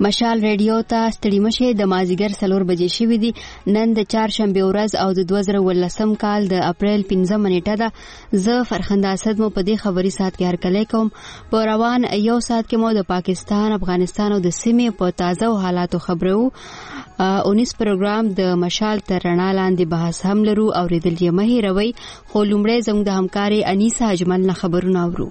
مشال ریډیو ته ستړي مشه د مازیګر 4 بجې شوې دي. نن د چهارشنبه ورځ او د 2018 کال د اپریل 15 نیټه ده. زه فرخنده اسد مو په دې خبري سات کې هرکلی کوم. په روان یو سات کې مو د پاکستان، افغانستان او د سیمې په تازه حالاتو خبرو 19 پروګرام د مشال تر رڼا لاندې بحث هم لرو او ریدل یې مه هیروئ. خو لومړی زموږ د همکاري انیسه اجمل نه خبرونه اورو.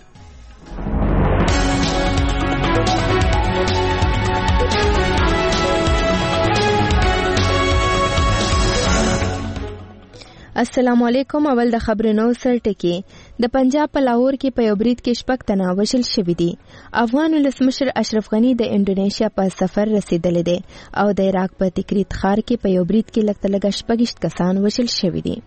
السلام علیکم. اول د خبرونو سرټکی. د پنجاب په لاهور کې په یو برید کې 6 تنه وژل شوي دي. افغان ولسمشر اشرف غنی د انډونیشیا په سفر رسیدلی دی او د عراق په تکریت ښار کې په یو برید کې لږ 6 کسان وژل شوي دي.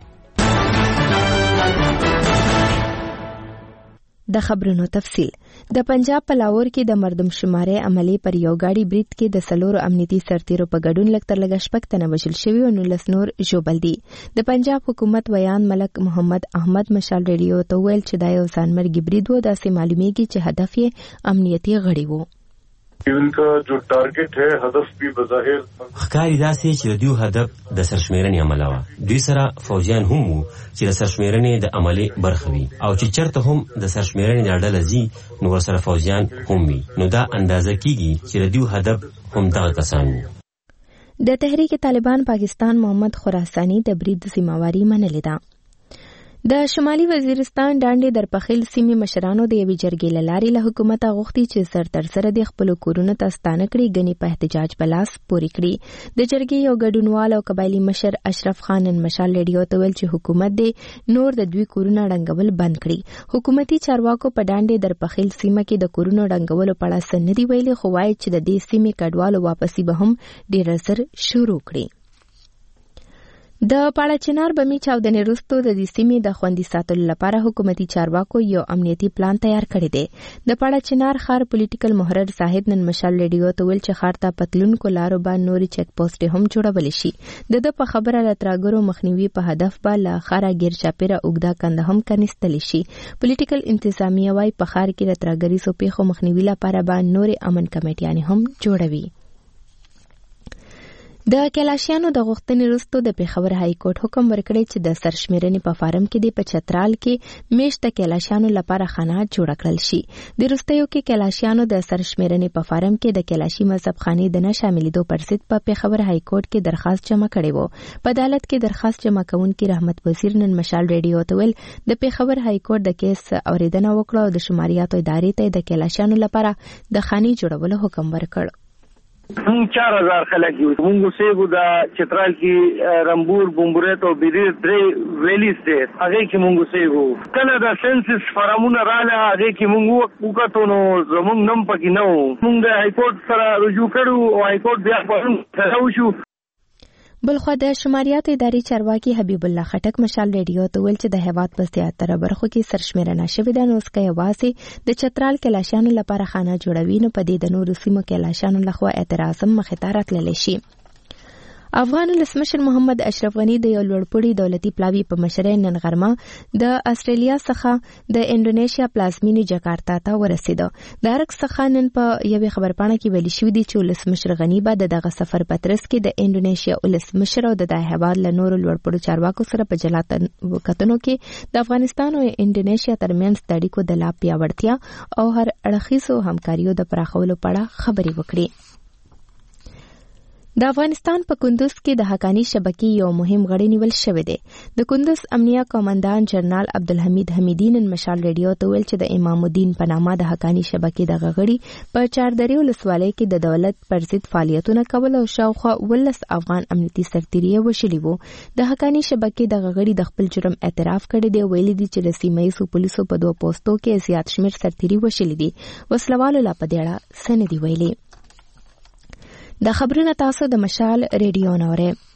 د خبرونو تفصیل. د پنجاب په لاهور کې د مردم شمارې عملی پر یو گاډي برید کې د 4 امنیتي سرتیرو په ګډون لږ 6 تنه وژل شوي او 19 نور ژوبل دي. د پنجاب حکومت ویان ملک محمد احمد مشال ریډیو ته ویل چې دا یو ځانمرګي برید و. داسې معلومیږي چې هدف یې امنیتي غړي وو. इनका जो टारगेट है هدف भी بظاهر ښکاری داسې چې د دوی هدف د سرشمیرنې عمل و. دوی سره فوجیان هم وو چې د سرشمیرنې د عملي برخه وي او چې چرته هم د سرشمیرنې د ډله زی نو سره فوجیان هم وي نو دا اندازه کیږي چې د دوی هدف هم دغه کسان وو. د تحریک طالبان پاکستان محمد خراسانی د برید ذمہواری منلې ده. د شمالي وزیرستان ډانډې درپخیل سیمې مشرانو د یوې جرګې له لارې له حکومته غوښتي چې سر تر سره د خپلو کورونو ته ستانه کړي ګنې په احتجاج بلاس پورې کړي. د جرګې یو ګډونوال او قبایلي مشر اشرف خان مشال ریډیو ته ویل چې حکومت دې نور د دوی کورونه ړنګول بند کړي. حکومتي چارواکو په ډانډې درپخیل سیمه کې د کورونو ړنګولو په اړه څه نه دي ویلي، خو وایي چې د دې سیمې کډوالو واپسي به هم ډېر ژر شروع کړي. د پاړچنار بمی چاودنې وروسته د دې سیمې د خوندي ساتلو لپاره حکومتي چارواکو یو امنیتي پلان تیار کړی دی. د پاړچنار ښار پولیټیکل محرر صاحب نن مشال ریډیو ته ویل چې ښار ته پتلونکو لارو باندې نوري چیک پوسټ هم جوړول شي. د په خبره لتراګرو مخنیوي په هدف به له ښاره غیر چاپیره اوږده کنده هم کنيستل شي. پولیټیکل انتظامیه وايي په ښار کې لتراګری سو پیښو مخنیوي لپاره به نوري امن کمیټیانې هم جوړوي. د کلاشیانو د غوښتنې وروسته د پیښور های کورټ حکم ورکړی چې د سرشمیرنې په فارم کې د چترال کې میشت کلاشیانو لپاره خانه جوړ کړل شي. د وروستیو کې کلاشیانو د سرشمیرنې په فارم کې د کلاشي مذهب خانې د نه شاملېدو پر ضد په پیښور های کورټ کې درخواست جمع کړی و. په عدالت کې درخواست جمع کوونکي رحمت وزیر نن مشال ریډیو ته ویل د پیښور های کورټ د کیس اوریدنه وکړه او د شماریاتو ادارې ته د کلاشیانو لپاره د خانې جوړولو حکم ورکړ. مونږ 4000 خلک یو. مونږ سیګو دا چترال کې رمبور بومبورت او بیریر درې ویلیز دي. هغه کې مونږ سیګو کله دا سنسس فارمونه رااله هغه کې مونږ وکړو نو زمونږ نم پکې نه وو. مونږ د های کورټ سره رجوع کړو او های کورټ بیا په شو. بلخو د شماریات اداري چارواکي حبیب الله خټک مشال ریډیو ته ویل چې د هیواد په زیاتره برخو کې سرشمیرنه شوې ده نو اسکه یوازې د چترال کلاشانو لپاره خانه جوړوي نو په دې د نورو سیمو کلاشانو لخوا اعتراض هم مخې ته راتللی شي. افغان ولسمشر محمد اشرف غنی د یو لوړپوړي دولتي پلاوي په مشرۍ نن غرمه د استرالیا څخه د انډونیشیا پلازمینې جکارتا ته ورسېده. د ارګ څخه نن په یوې خبرپاڼه کې ویل شوی دی چې ولسمشر غنی به دغه سفر په ترڅ کې د انډونیشیا ولسمشر او د هیواد له نورو لوړپوړو چارواکو سره په جلا کتنو کې د افغانستان او انډونیشیا ترمنځ د اړیکو د لا پیاوړتیا او هر اړخیزو همکاریو د پراخولو په اړه خبرې وکړي. د افغانستان په کندوز کې د حقانی شبکې یو مهم غړی نیول شوی دی. د کندوز امنیه قومندان جنرال عبدالحمید حمیدی نن مشال ریډیو ته ویل چې د امام الدین په نامه د حقانی شبکې د غړي په چاردری ولسوالۍ کې د دولت پر ضد فعالیتونه کول او شاوخوا 19 افغان امنیتي سرتیري وشلي وو. د حقانی شبکې د غړي د خپل جرم اعتراف کړی دی. ویلي دي چې د سیمایي پولیسو په 2 پوسټو کې زیات شمیر سرتیري وشلي دي. وسلوالو لا په دې اړه څه نه دی ویلي. د خبرونه تاسو د مشال ریډیو نوره.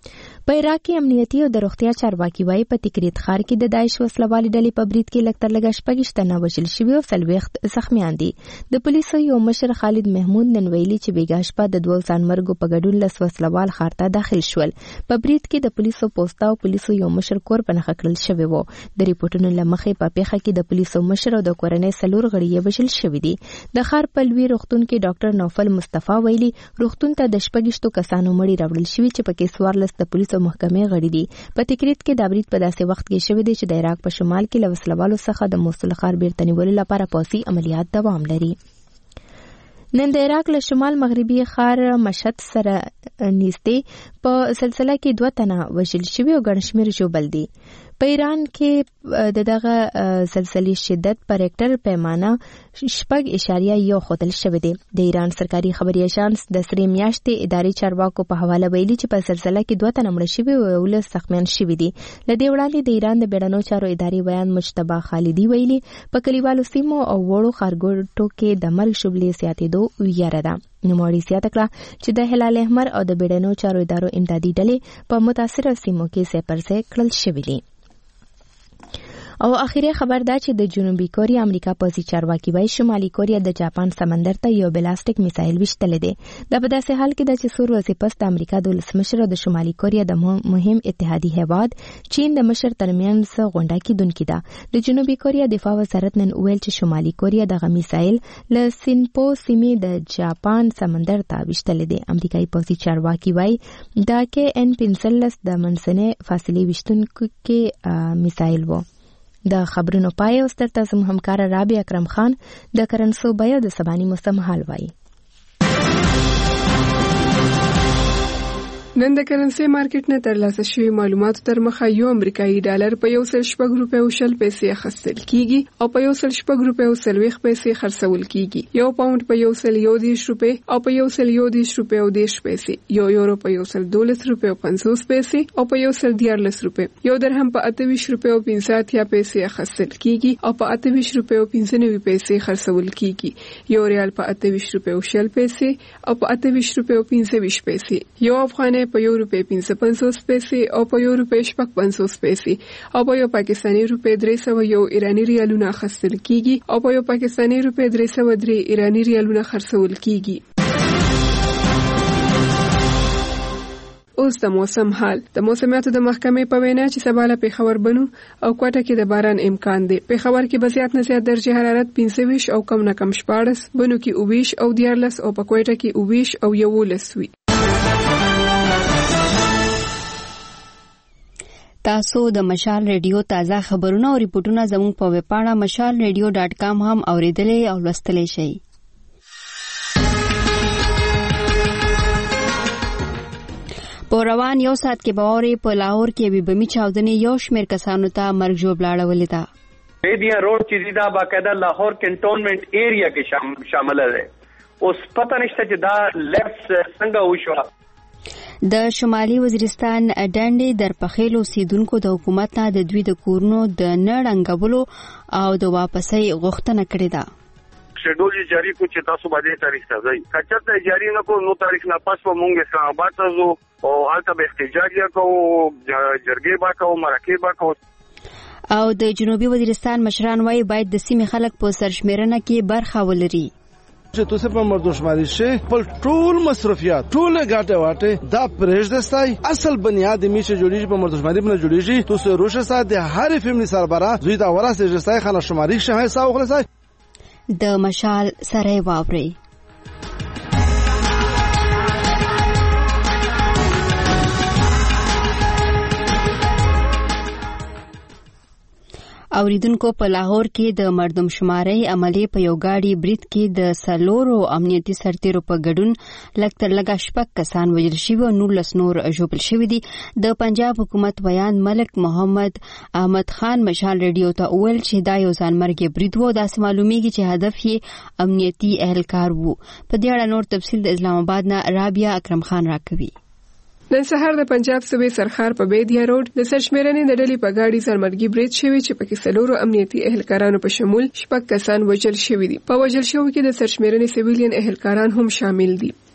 په عراق کې امنیتي او د روغتیا چارواکي وایي په تکریت ښار کې د داعش وسلوالې ډلې په برید کې لږ تر لږه 6 تنه وژل شوي او 40 زخمیان دي. د پولیسو یو مشر خالد محمود نن ویلي چې بېګا شپه د 2 ځانمرګو په ګډون 10 وسلوال ښار ته داخل شول. په برید کې د پولیسو پوسټ او پولیسو یو مشر کور په نښه کړل شوی و. د ریپورتونو له مخې په پیښه کې د پولیسو مشر او د کورنۍ 4 غړي وژل شوي دي. د ښار په لوی روغتون کې ډاکټر نوفل مصطفی ویلي روغتون ته د 6 کسانو مړي راوړل شوي چې پکې 14 د پولیسو محکمې غړي دي. په تکریت کې د برید په داسې وخت کې شوی دی چې د عراق په شمال کې له وسلوالو څخه د موصل ښار بیرته نیولو لپاره پوځي عملیات دوام لري. نن د عراق له شمال مغربي ښار مشهد سره نږدې په سلسله کې 2 تنه وژل شوي او ګڼ شمېر ژوبل دي. په ایران کې د دغه زلزلې شدت په ریکټر پیمانه 6.1 ښودل شوی دی. د ایران سرکاري خبري اژانس د سری میاشتې اداري چارواکو په حواله ویلي چې په زلزلې کې 2 تنه مړه شوي او 11 زخمیان شوي دي. له دې وړاندې د ایران د بیړنیو چارو اداري بیان مجتبی خالدي ویلي په کلیوالو سیمو او وړو ښارګوټو کې د مرګ شوبلې زیاتېدو ویره ده. نوموړي زیاته کړه چې د هلال احمر او د بیړنیو چارو ادارو امدادي ډلې په متاثره سیمو کې ځای پر ځای کړل شوي دي. او اخیری خبر دا چې د جنوبي کوریا امریکا پوځي چارواکي وایي شمالي کوریا د جاپان سمندر ته یو بلاستیک میسایل وشتلی دی. دا په داسې حال کې ده چې څو ورځې پس د امریکا د ولسمشر او د شمالي کوریا د مهم اتحادي هیواد چین د مشر ترمنځ غونډه کېدونکې ده. د جنوبي کوریا دفاع وزارت نن ویل چې شمالي کوریا دغه میسایل له سینپو سیمې د جاپان سمندر ته وشتلی دی. امریکایي پوځي چارواکي وایي دا کې N-15 د منځنۍ فاصلې وشتونکي میسایل و. د خبرونو پای او ستر زموږ همکار رابعه اکرم خان د کرنسو بیا د سباني موسم حال وایي. نن د کرنسي مارکیټ نه ترلاسه شوی معلوماتو تر مخه یو امریکایي ډالر په 1.6 روپیو شل پیسې اخیستل کیږي او په 1.6 روپیو 40 پیسې خرڅول کیږي. یو پاوند په 1.10 روپیو او په 1.10 روپیو 10 پیسې. یو یورو په 1.12 روپیو 50 پیسې او په 1.14 روپیو. یو درهم په 28 روپیو 50 پیسې اخیستل کیږي او په 28 روپیو 95 پیسې خرڅول کیږي. یو ریال په 28 روپیو شل پیسې او په 28 روپیو 25 پیسې. یو افغانۍ په 1 روپۍ 55 پیسې او په 1 روپۍ 55 پیسې او په یو پاکستاني روپۍ 301 ایرانی ریالونه اخیستل کیږي او په یو پاکستاني روپۍ 303 ایرانی ریالونه خرڅول کیږي. اوس د موسم حال. د موسمیاتو د محکمې په وینا چې سبا له پېښور بنو او کوټه کې د باران امکان دی. پېښور کې به زیات نه زیات درجه حرارت 25 او کم نه کم 14، بنو کې 20 او 14 او په کوټه کې 20 او 11 وي. تاسو د مشال ریډیو تازه خبرونه او ریپورتونه زموږ په ویب پاڼه mashalradio.com هم اوریدلای او لوستلای شئ. په روان یو ساعت کې باورې په لاهور کې بي بمي چاودنې یو شمېر کسانو ته مرګ ژوبل وړلې ده. بیدیا روډ چې دا باقاعده لاهور کنټونمنت ایریا کې شامل ده. اوس پته نشته چې دا لیفټ څنګه وشو. د شمالي وزیرستان ډنډې درپخیلو سیدونکو د حکومت نه د دوی د کورونو د نړنګولو او د واپسۍ غوښتنه کړې ده. شیډول جاری کو چې تاسو باندې تاریخ ته ځئ. کچته جاری نه کو نو تاریخ نه پس په مونږ اسلام آباد ته ځو او هلته به احتجاج وکړو، جرګې به کوو، مرکې به کوو. او د جنوبي وزیرستان مشران وايي باید د سیمې خلک په سرشمیرنه کې برخه ولري. چې تاسو په مردمشماري شي په ټول مصرفيات ټول غاټه واټه دا پرېږدستای اصل بنیاد میشه جوړیږي په مردمشماري باندې جوړیږي. تاسو روشه سات د هر فیملی سربرا زوی دا وراسه جستای خانه شماري شه حساب خلاصای د مشال سره واوري. اوریدونکو په لاهور کې د مردم شماري عملی په یو گاډي برید کې د سلورو امنیتي سرتیرو په ګډون لږ تر لږه 6 کسان وژل شوي او 19 نور ژوبل شوي دي. د پنجاب حکومت بیان ملک محمد احمد خان مشال ریډیو ته وویل چې دا یو ځانمرګي برید و. داسې معلومیږي چې هدف یې امنیتي اهلکار وو. په دې اړه نور تفصیل د اسلام آباد نه رابعه اکرم خان راکوي. نن سهار د پنجاب صوبې سرخار په بیدیا روډ د سرشمیرنې د ډلې په ګاډي ځانمرګي برید شوی چې پکې سلورو امنیتي اهلکارانو په شمول 6 کسان وژل شوي دي. په وژل شوو کې د سرشمیرنې سیویلین اهلکاران هم شامل دي.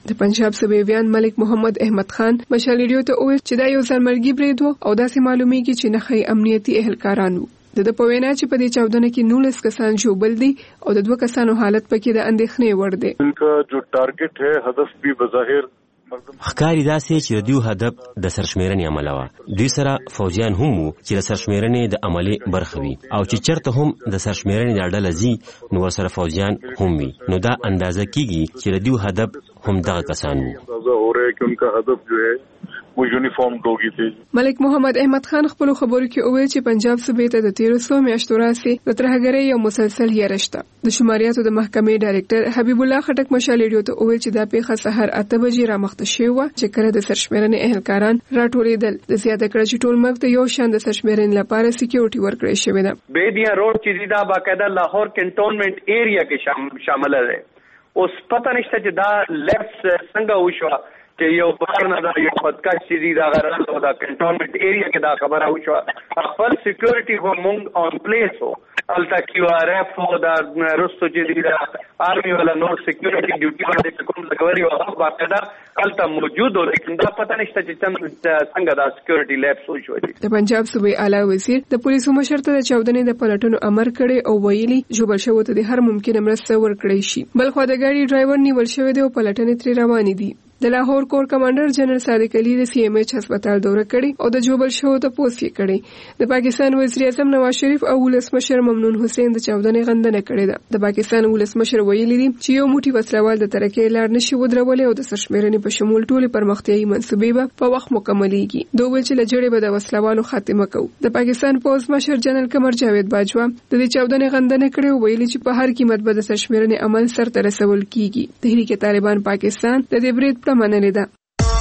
د پنجاب صوبې ویان ملک محمد احمد خان مشال ریډیو ته وویل چې دا یو ځلمرګي برید و او داسې معلومیږي چې نخي امنیتي اهلکاران وو. د پوینا چې په دې چاودنه کې 19 کسان ژوبل دي او د 2 کسانو حالت پکې د اندېښنې وړ دی. انکا جو ټارګټ ہے هدف بھی بظاهر ښکاري داسې چې د دوی هدف د سرشمیرنې عمله وه. دوی سره فوجیان هم وو چې د سرشمیرنې د عملي برخه وي او چې چرته هم د سرشمیرنې د ډله ځي نو ورسره فوجیان هم وي نو دا اندازه کیږي چې د دوی هدف هم دغه کسان وو. اندازه ہو رہا ہے کہ ان کا هدف جو ہے وہ یونیفارم ډوګي دي. ملک محمد احمد خان خپل خبرو کې وویل چې پنجاب صوبې ته د 1300 میاشتو راځي د ترهګرۍ یو مسلسل یارشته. د شماریاتو د محکمې ډایریکټر حبیب الله خټک مشال ریډیو ته وویل چې دا پیښه سحر 8 بجې را مخته شوې و چې کله د سرشمیرنې اهلکاران راټولېدل د زیاته کړه چې ټول ملک ته یو شان د سرشمیرنې لپاره سکیورټي ورکړې شوې ده. بیدیا روډ چې دا باقاعده لاهور کنټونمنت ایریا کې شامل دی. اوس پته نشته چې دا لیفټ څنګه وشو چې یو بهر نه دا یو بدکش چې دی دا غرض او دا کنټونمنت ایریا کې دا خبره وشو. خپل سکیورټي خو مونږ اون پلیس وو الته کیو آر اف او دا رستو چې دی دا آرمي ولا نور سکیورټي ډیوټي باندې کوم لګوري او هغه باقاعده الته موجود و لیکن دا پته نشته چې څنګه دا سکیورټي لیبس وشو. د پنجاب صوبې اعلی وزیر د پولیسو مشر ته د چاودنې د پلټنو امر کړی او ویلي جوړ شوی ته د هر ممکنه مرسته ورکړي شي. بل خو د ګاډي ډرایور نیول شوی دی او پلټنې ترې روانې دي. د لاهور کور کمانډر جنرال صادق علي د سی ایم ایچ هسپتال دوره کړې او د جوبل شو ته پوسټ یې کړې. د پاکستان وزیر اعظم نواز شریف او ولسمشر ممنون حسین د چاودنې غندنه کړې ده. د پاکستان ولسمشر ویلي دي چې یو موټي وسلوال د ترکیې لار نشي ودرولې او د سرشمیرنې په شمول ټول پرمختیايي منصوبې به په وخت مکملېږي. دوی ویل چې لجړې به د وسلوالو خاتمه کوي. د پاکستان پوز مشر جنرال قمر جاوید باجوا د دې چاودنې غندنه کړې او ویلي چې په هر قیمت به د سرشمیرنې عمل سرته رسول کیږي. تحریک طالبان پاکستان د دې برید پر منلې ده.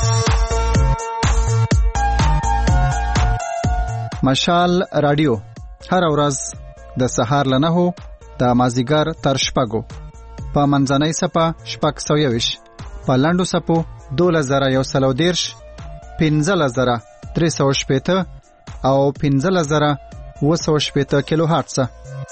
مشال رادیو هر ورځ د سهار له 9 د مازیګر تر 6 په منځنۍ صفه 6:20 په لاندو صفو 2113 15380 او 15780 کیلو هرتز.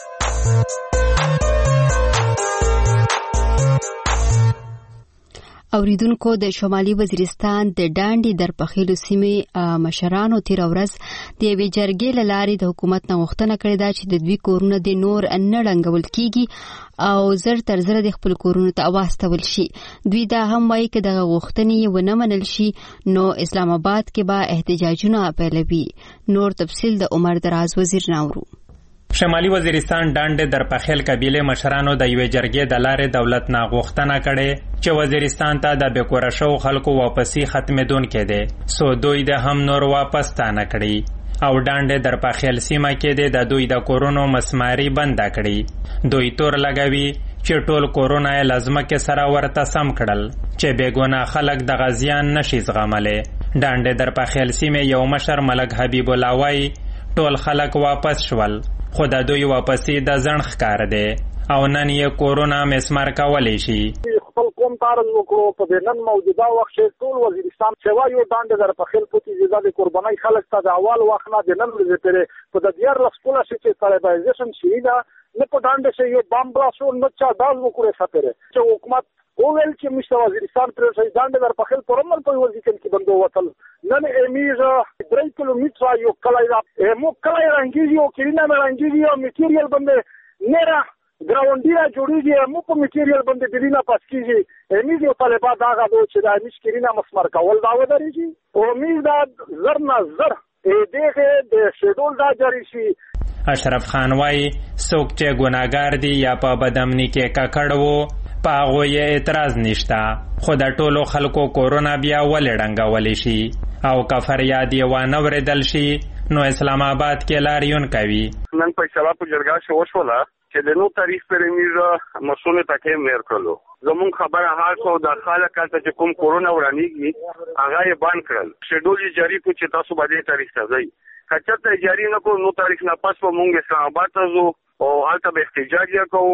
اوریدونکو د شمالي وزیرستان د ډانډي درپخیلو سیمې مشرانو تیر ورځ د یوې جرګې له لارې د حکومت نه غوښتنه کړې ده چې د دوی کورونه د نور نه ړنګول کیږي او زر تر زر د خپل کورونو ته واستول شي. دوی دا هم وایي چې دغه غوښتنې ونه منل شي نو اسلام آباد کې به احتجاجونه پیلوي. نور تفصیل د عمر دراز وزیر ناورو. شمالي وزیرستان ډانډ درپخیل قبیله مشرانو د یوې جرګې د لارې دولت نه غوښتنه کړې چې وزیرستان ته د بیکوره شو خلکو واپسی ختمېدونکې دی سو دوی د هم نور واپس نه کړي او ډانډ درپخیل سیمه کې د دوی د کورونو مسماري بنده کړي. دوی تور لګوي چې ټول کورونه یې لازمکه سره ورته سم کړل چې بیګونه خلک د غزیان نشي زغملې. ډانډ درپخیل سیمه یو مشر ملک حبیب الله وای ټول خلک واپس شول خو د دوی واپسی د ځنډ ښکار دی او نن یې کورونه مسمار کولی شي. خپل قوم ته عرض وکړو په نن موجوده وخت کې ټول وزیرستان سوا یو ډانډ درپخیل پوتې زیاده د قربانۍ خلک ته د اول وخت نه د نن ورځې پورې په د 14 سکوله چې طالبایزیشن شي دا نه په ډانډ کې یو بم بلاسو نه چا داز وکړي سپره چې حکومت وویل چې مشته وزیرستان پر شي ډانډ درپخیل پرمل په وزیرستان کې بندو وتل نن امیزه 3 کیلومتره یو کلای مو کلای رنګي یو کینا رنګي یو میټیریال باندې نره ګراوندیرا جوړیږي مو په میټیریال باندې دلینا پاس کیږي امیز یو طالبات هغه چې د مشکرینا مسمر کول دا ودرېږي او امیز دا زر نه زر دغه د شیډول دا جاری شي. اشرف خان وای څوک چې ګناګار دی یا په بدامنی کې ککړ وو په هغه یې اعتراض نشته خو د ټولو خلکو کورونه بیا ولې ړنګولی شي او که فریاد یې وانه ورېدل شي نو اسلام آباد کې لاریون کوي. نن فیصله په جرګه کې وشوله چې د 9 تاریخ پر میزه مسؤل تکې مېر کړلو. زمون خبره حال کو د خلک چې کوم کورونا ورانیږي هغه یې بند کړل. شیډول جاری کو چې تاسو باندې تاریخ ته ځئ کچته جاری نه کو 9 تاریخ نه پس په مونږ اسلام آباد ته ځو او هلته به احتجاج کوو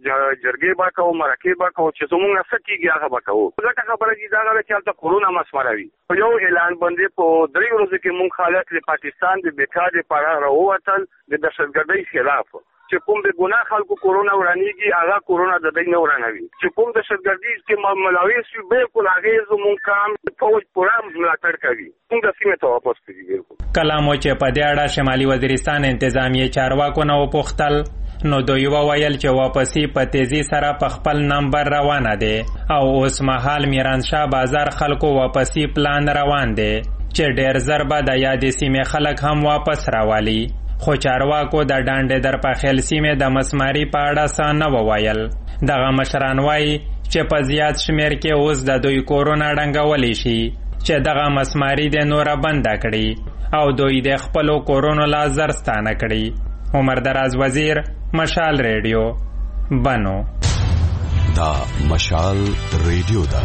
جرګې به کوو مرکې به کوو چې زمونږ نه څه کېږي هغه به کوو. ځکه خبره چې دا غواړي چې هلته کورونا مسمروي په یو اعلان باندې په 3 ورځو کې مونږ خلک د پاکستان د بیکار لپاره راووتل د دهشتګردۍ خلاف چې کوم د ګناه خلکو کورونا ورانیږي هغه کورونا د دې نه ورانوي چې کوم د شرګردي چې ملاوي شي بالکل هغه زمون کام فوج پورا ملاتړ کوي څنګه سیمه ته واپس کیږي بالکل کلامو چې په دې اړه شمالي وزیرستان انتظامیه چارواکو نه وپوښتل نو دوی وویل چې واپسی په تیزی سره په خپل نمبر روانه دی او اوس مهال میرانشاه بازار خلکو واپسی پلان روان دی چې ډیر زر به د یادې سیمې خلک هم واپس راوالي خو چارواکو د ډانډې در پخیل سیمې د مسماري په اړه څه نه وویل دغه مشران وایي چې په زیات شمیر کې اوس د دوی کورونه ډنګولی شي چې دغه مسماري د نوره بنده کړي او دوی د خپلو کورونو لا زر ستانه کړي عمر دراز وزیر مشال ریډیو بنو دا مشال ریډیو دا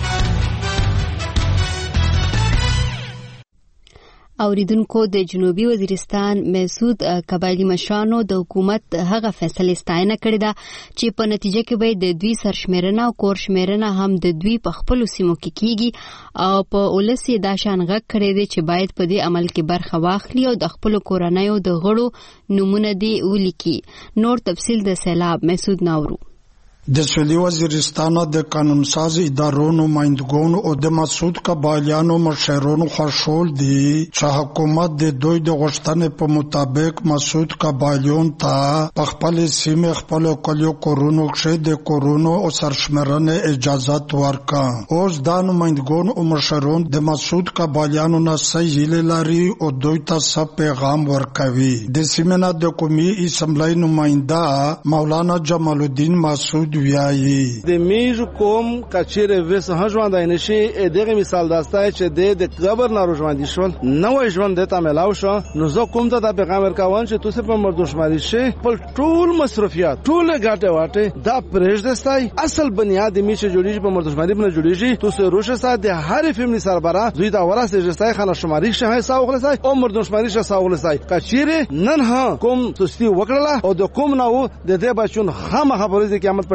اوریدونکو د جنوبي وزیرستان مسعود قبایلی مشرانو د حکومت هغه فیصله ستاینه کړې ده چې په نتیجه کې به د دوی سرشمیرنه او کور شمیرنه هم د دوی په خپل سیمو کې کیږي او په ولسی دا شان غږ کړی دی چې باید په دې عمل کې برخه واخلي او د خپل کورنیو د غړو نمونه دی ولیکي نور تفصیل د سیلاب مسعود ناورو د سویلي وزیرستان د قانونساز ادارو نمائندګانو او د مسعود قبایلیانو مشرانو خوشحال دي چې حکومت د دوی د غوښتنې په مطابق مسعود قبایلیون ته په خپل سیمې خپل کلیو کورونو کې د کورونو او سرشمېرنې اجازه ورکړه اوس دا نمائندګان او مشران د مسعود قبایلیانو نه صحیح لري او دوی ته څه پیغام ورکوي د سیمې نه د قومي اسمبلی نماینده مولانا جمال الدین مسعود د میجو کوم کچیر وس هژوند نشي دغه مثال داستای چې د قبر نارو ژوند شول نو ژوند ته ملاو شو نو زه کوم ته د پیغام ورکوم چې تاسو په مردوشماري شي په ټول مصرفيات ټول غاټه واټه دا پرېږ دستای اصل بنیاد میشه جوړیږي په مردوشماري باندې جوړیږي تاسو روشه سات د هر فیملی سربرا دوی دا وراسته جستای خانه شماري شه ساوغلسای او مردوشماري شه ساوغلسای کچیر نن ها کوم سستی وکړه او د کوم نو د دې بچون خامہ خبرې د قیامت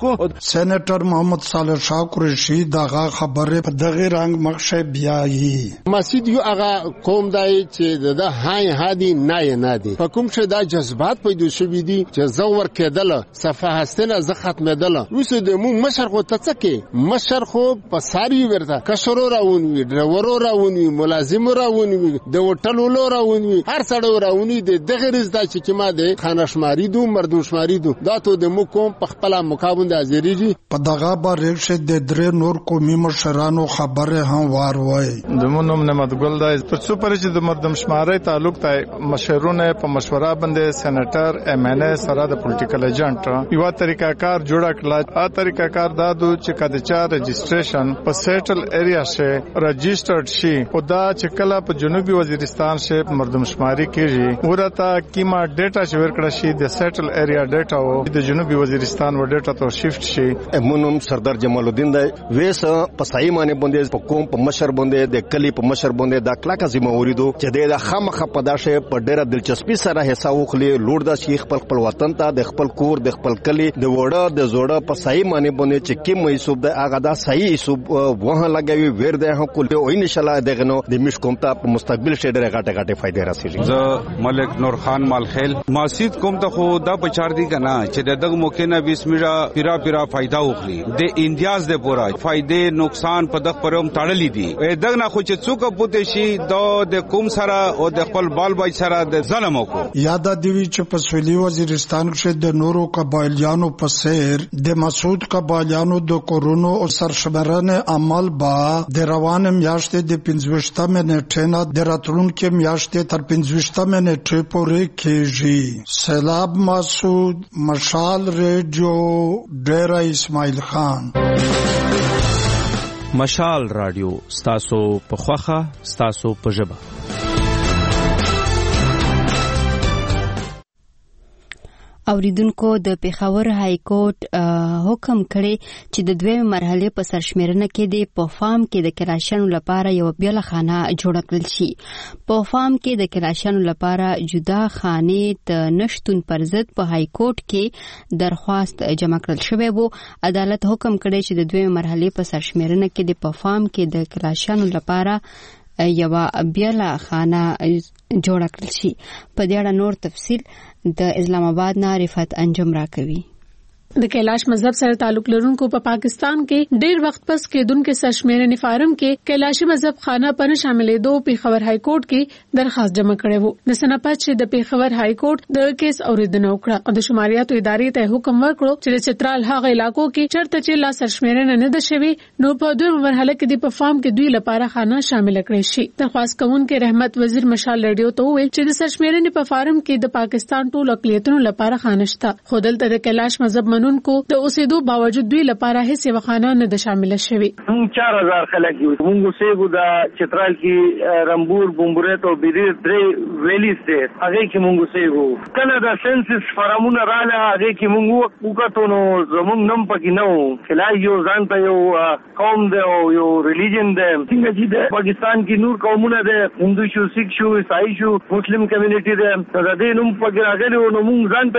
سینیټر محمد صالح شاه قریشي دغه خبره په دغه رنگ مخشه بیایي مسجد یو هغه قوم دی چې د هاي هادي نه دی په کوم څه د جذبات پیدا شوی دي چې زور کېدل صفه هستنه ز ختمېدل وسه د مو مشرق ته مشرق په ساری ورته کشرو راونی ډرورو راونی ملازم راونی د هوټلو راونی هر څړو راونی د دغه رزدا چې کما د خانشماري دو مردوشماري دو دا ته د مو کوم په خپل مقابل د ازریجی په دغه بارک شه د درې نور قومي مشرانو خبره هم وار وای د مونږ نعمت ګل دای تر څو پر چې د مردم شماري تعلق ته مشرونه په مشوره باندې سېنیټر ام ان ا سره د پولیټیکل ایجنټ یو طریقہ کار جوړ کړل ا طریقہ کار دادو چې کده چا رجسټریشن په سیټل ایریا شه رجسټرډ شي او دا چې کله په جنوبي وزیرستان شه مردم شماري کیږي ورته کیما ډیټا چې ورکړه شي د سیټل ایریا ډیټا او د جنوبي وزیرستان و ډیټا ته شیفت شي مونږ سردار جمال الدین دی وېس په صحیح معنی باندې په قوم په مشر باندې د کلی په مشر باندې د کلاکه ذمہواری دو چې د خامخه پداشه په ډېر دلچسپي سره حساب وکړي لوړ د شیخ خپل وطن ته د خپل کور د خپل کلی د وړه د زوړه په صحیح معنی باندې چې کی مېسوب د هغه د صحیح سوب وه لګوي ور د هم کول او ان شاء الله دغه نو د مش کوم ته په مستقبل شه ډېر غاټه فائدې راسي زه ملک نور خان مالخیل مسجد کوم ته خو دا بچار دی کنه چې دغه موقع نه بسمیرا پیرا فائدہ وکړي د اندیاز د پورا فائدې نقصان په دغه پروم تړلې دي دغه نه خو چې څوک پوتې شي د کوم سره او د خپل بال بای سره د ظلم وکړو یاد دی چې په سویلي وزیرستان کې د نورو قبایلیانو په سیر د مسعود قبایلیانو د کورونو او سرشمېرنې عمل با د روان میاشتې د 15 منټه نه د راتلونکو میاشتې تر 15 منټه پورې کېږي سیلاب مسعود مشال ریډیو ډیره اسماعیل خان مشال رادیو ستاسو په خوخه ستاسو په ژبه اوریدونکو د پیښور های کورټ حکم کړی چې د دویمه مرحله په سرشمیرنه کې د پوفام کې د کلاشانو لپاره یو بیل خانه جوړ کړل شي. پوفام کې د کلاشانو لپاره جدا خانه ته نشټون پر ضد په های کورټ کې درخواست جمع کړل شوی وو. عدالت حکم کړی چې د دویمه مرحله په سرشمیرنه کې د پوفام کې د کلاشانو لپاره یو بیاله خانه جوړ کړل شي. په دې اړه نور تفصیل د اسلام آباد نه رفعت انجم راکوي. د کیلاش مذهب سره تعلق لرونکو په پاکستان کې ډیر وخت پس کېدونکو سرشمیرنې فارم کې کیلاشي مذهب خانه په شاملې دو پیښور های کورټ کې درخواست جمع کړې وو. د سنپات چې د پیښور های کورټ د کیس اوریدنه وکړه او د شماریاتو ادارې ته حکم ورکړو چې د چترال هغه علاقو کې چرته چې لا سرشمیرنه نه ده شوی نو په دوه مرحله کې د پرفارم کې دوی لپاره خانه شامل کړي شي. درخواست کوونکو رحمت وزیر مشال رادیو ته ویل چې د سرشمیرنې په فارم کې د پاکستان ټول اقلیتونو لپاره خانه شته. خو دلته د کیلاش مذهب کو د اوسېدو باوجود دوی لپاره هیڅ یو خانه نه ده شامل شوی. 4000 خلک یو موږ سیګو د چترال کې رمبور بومبورت او بیریر درې ویلیز دي هغه کې موږ سیګو کله د سنسس فارمونه رااله هغه کې موږ وکړو نو زموږ نم پکې نو خلای یو ځان ته یو قوم دی او یو ریلیجن دی څنګه چې د پاکستان کې نور قومونه دي هندو شو سیک شو عیسائی شو مسلم کمیونټي دی د دې نوم پکې راغلي نو موږ ځان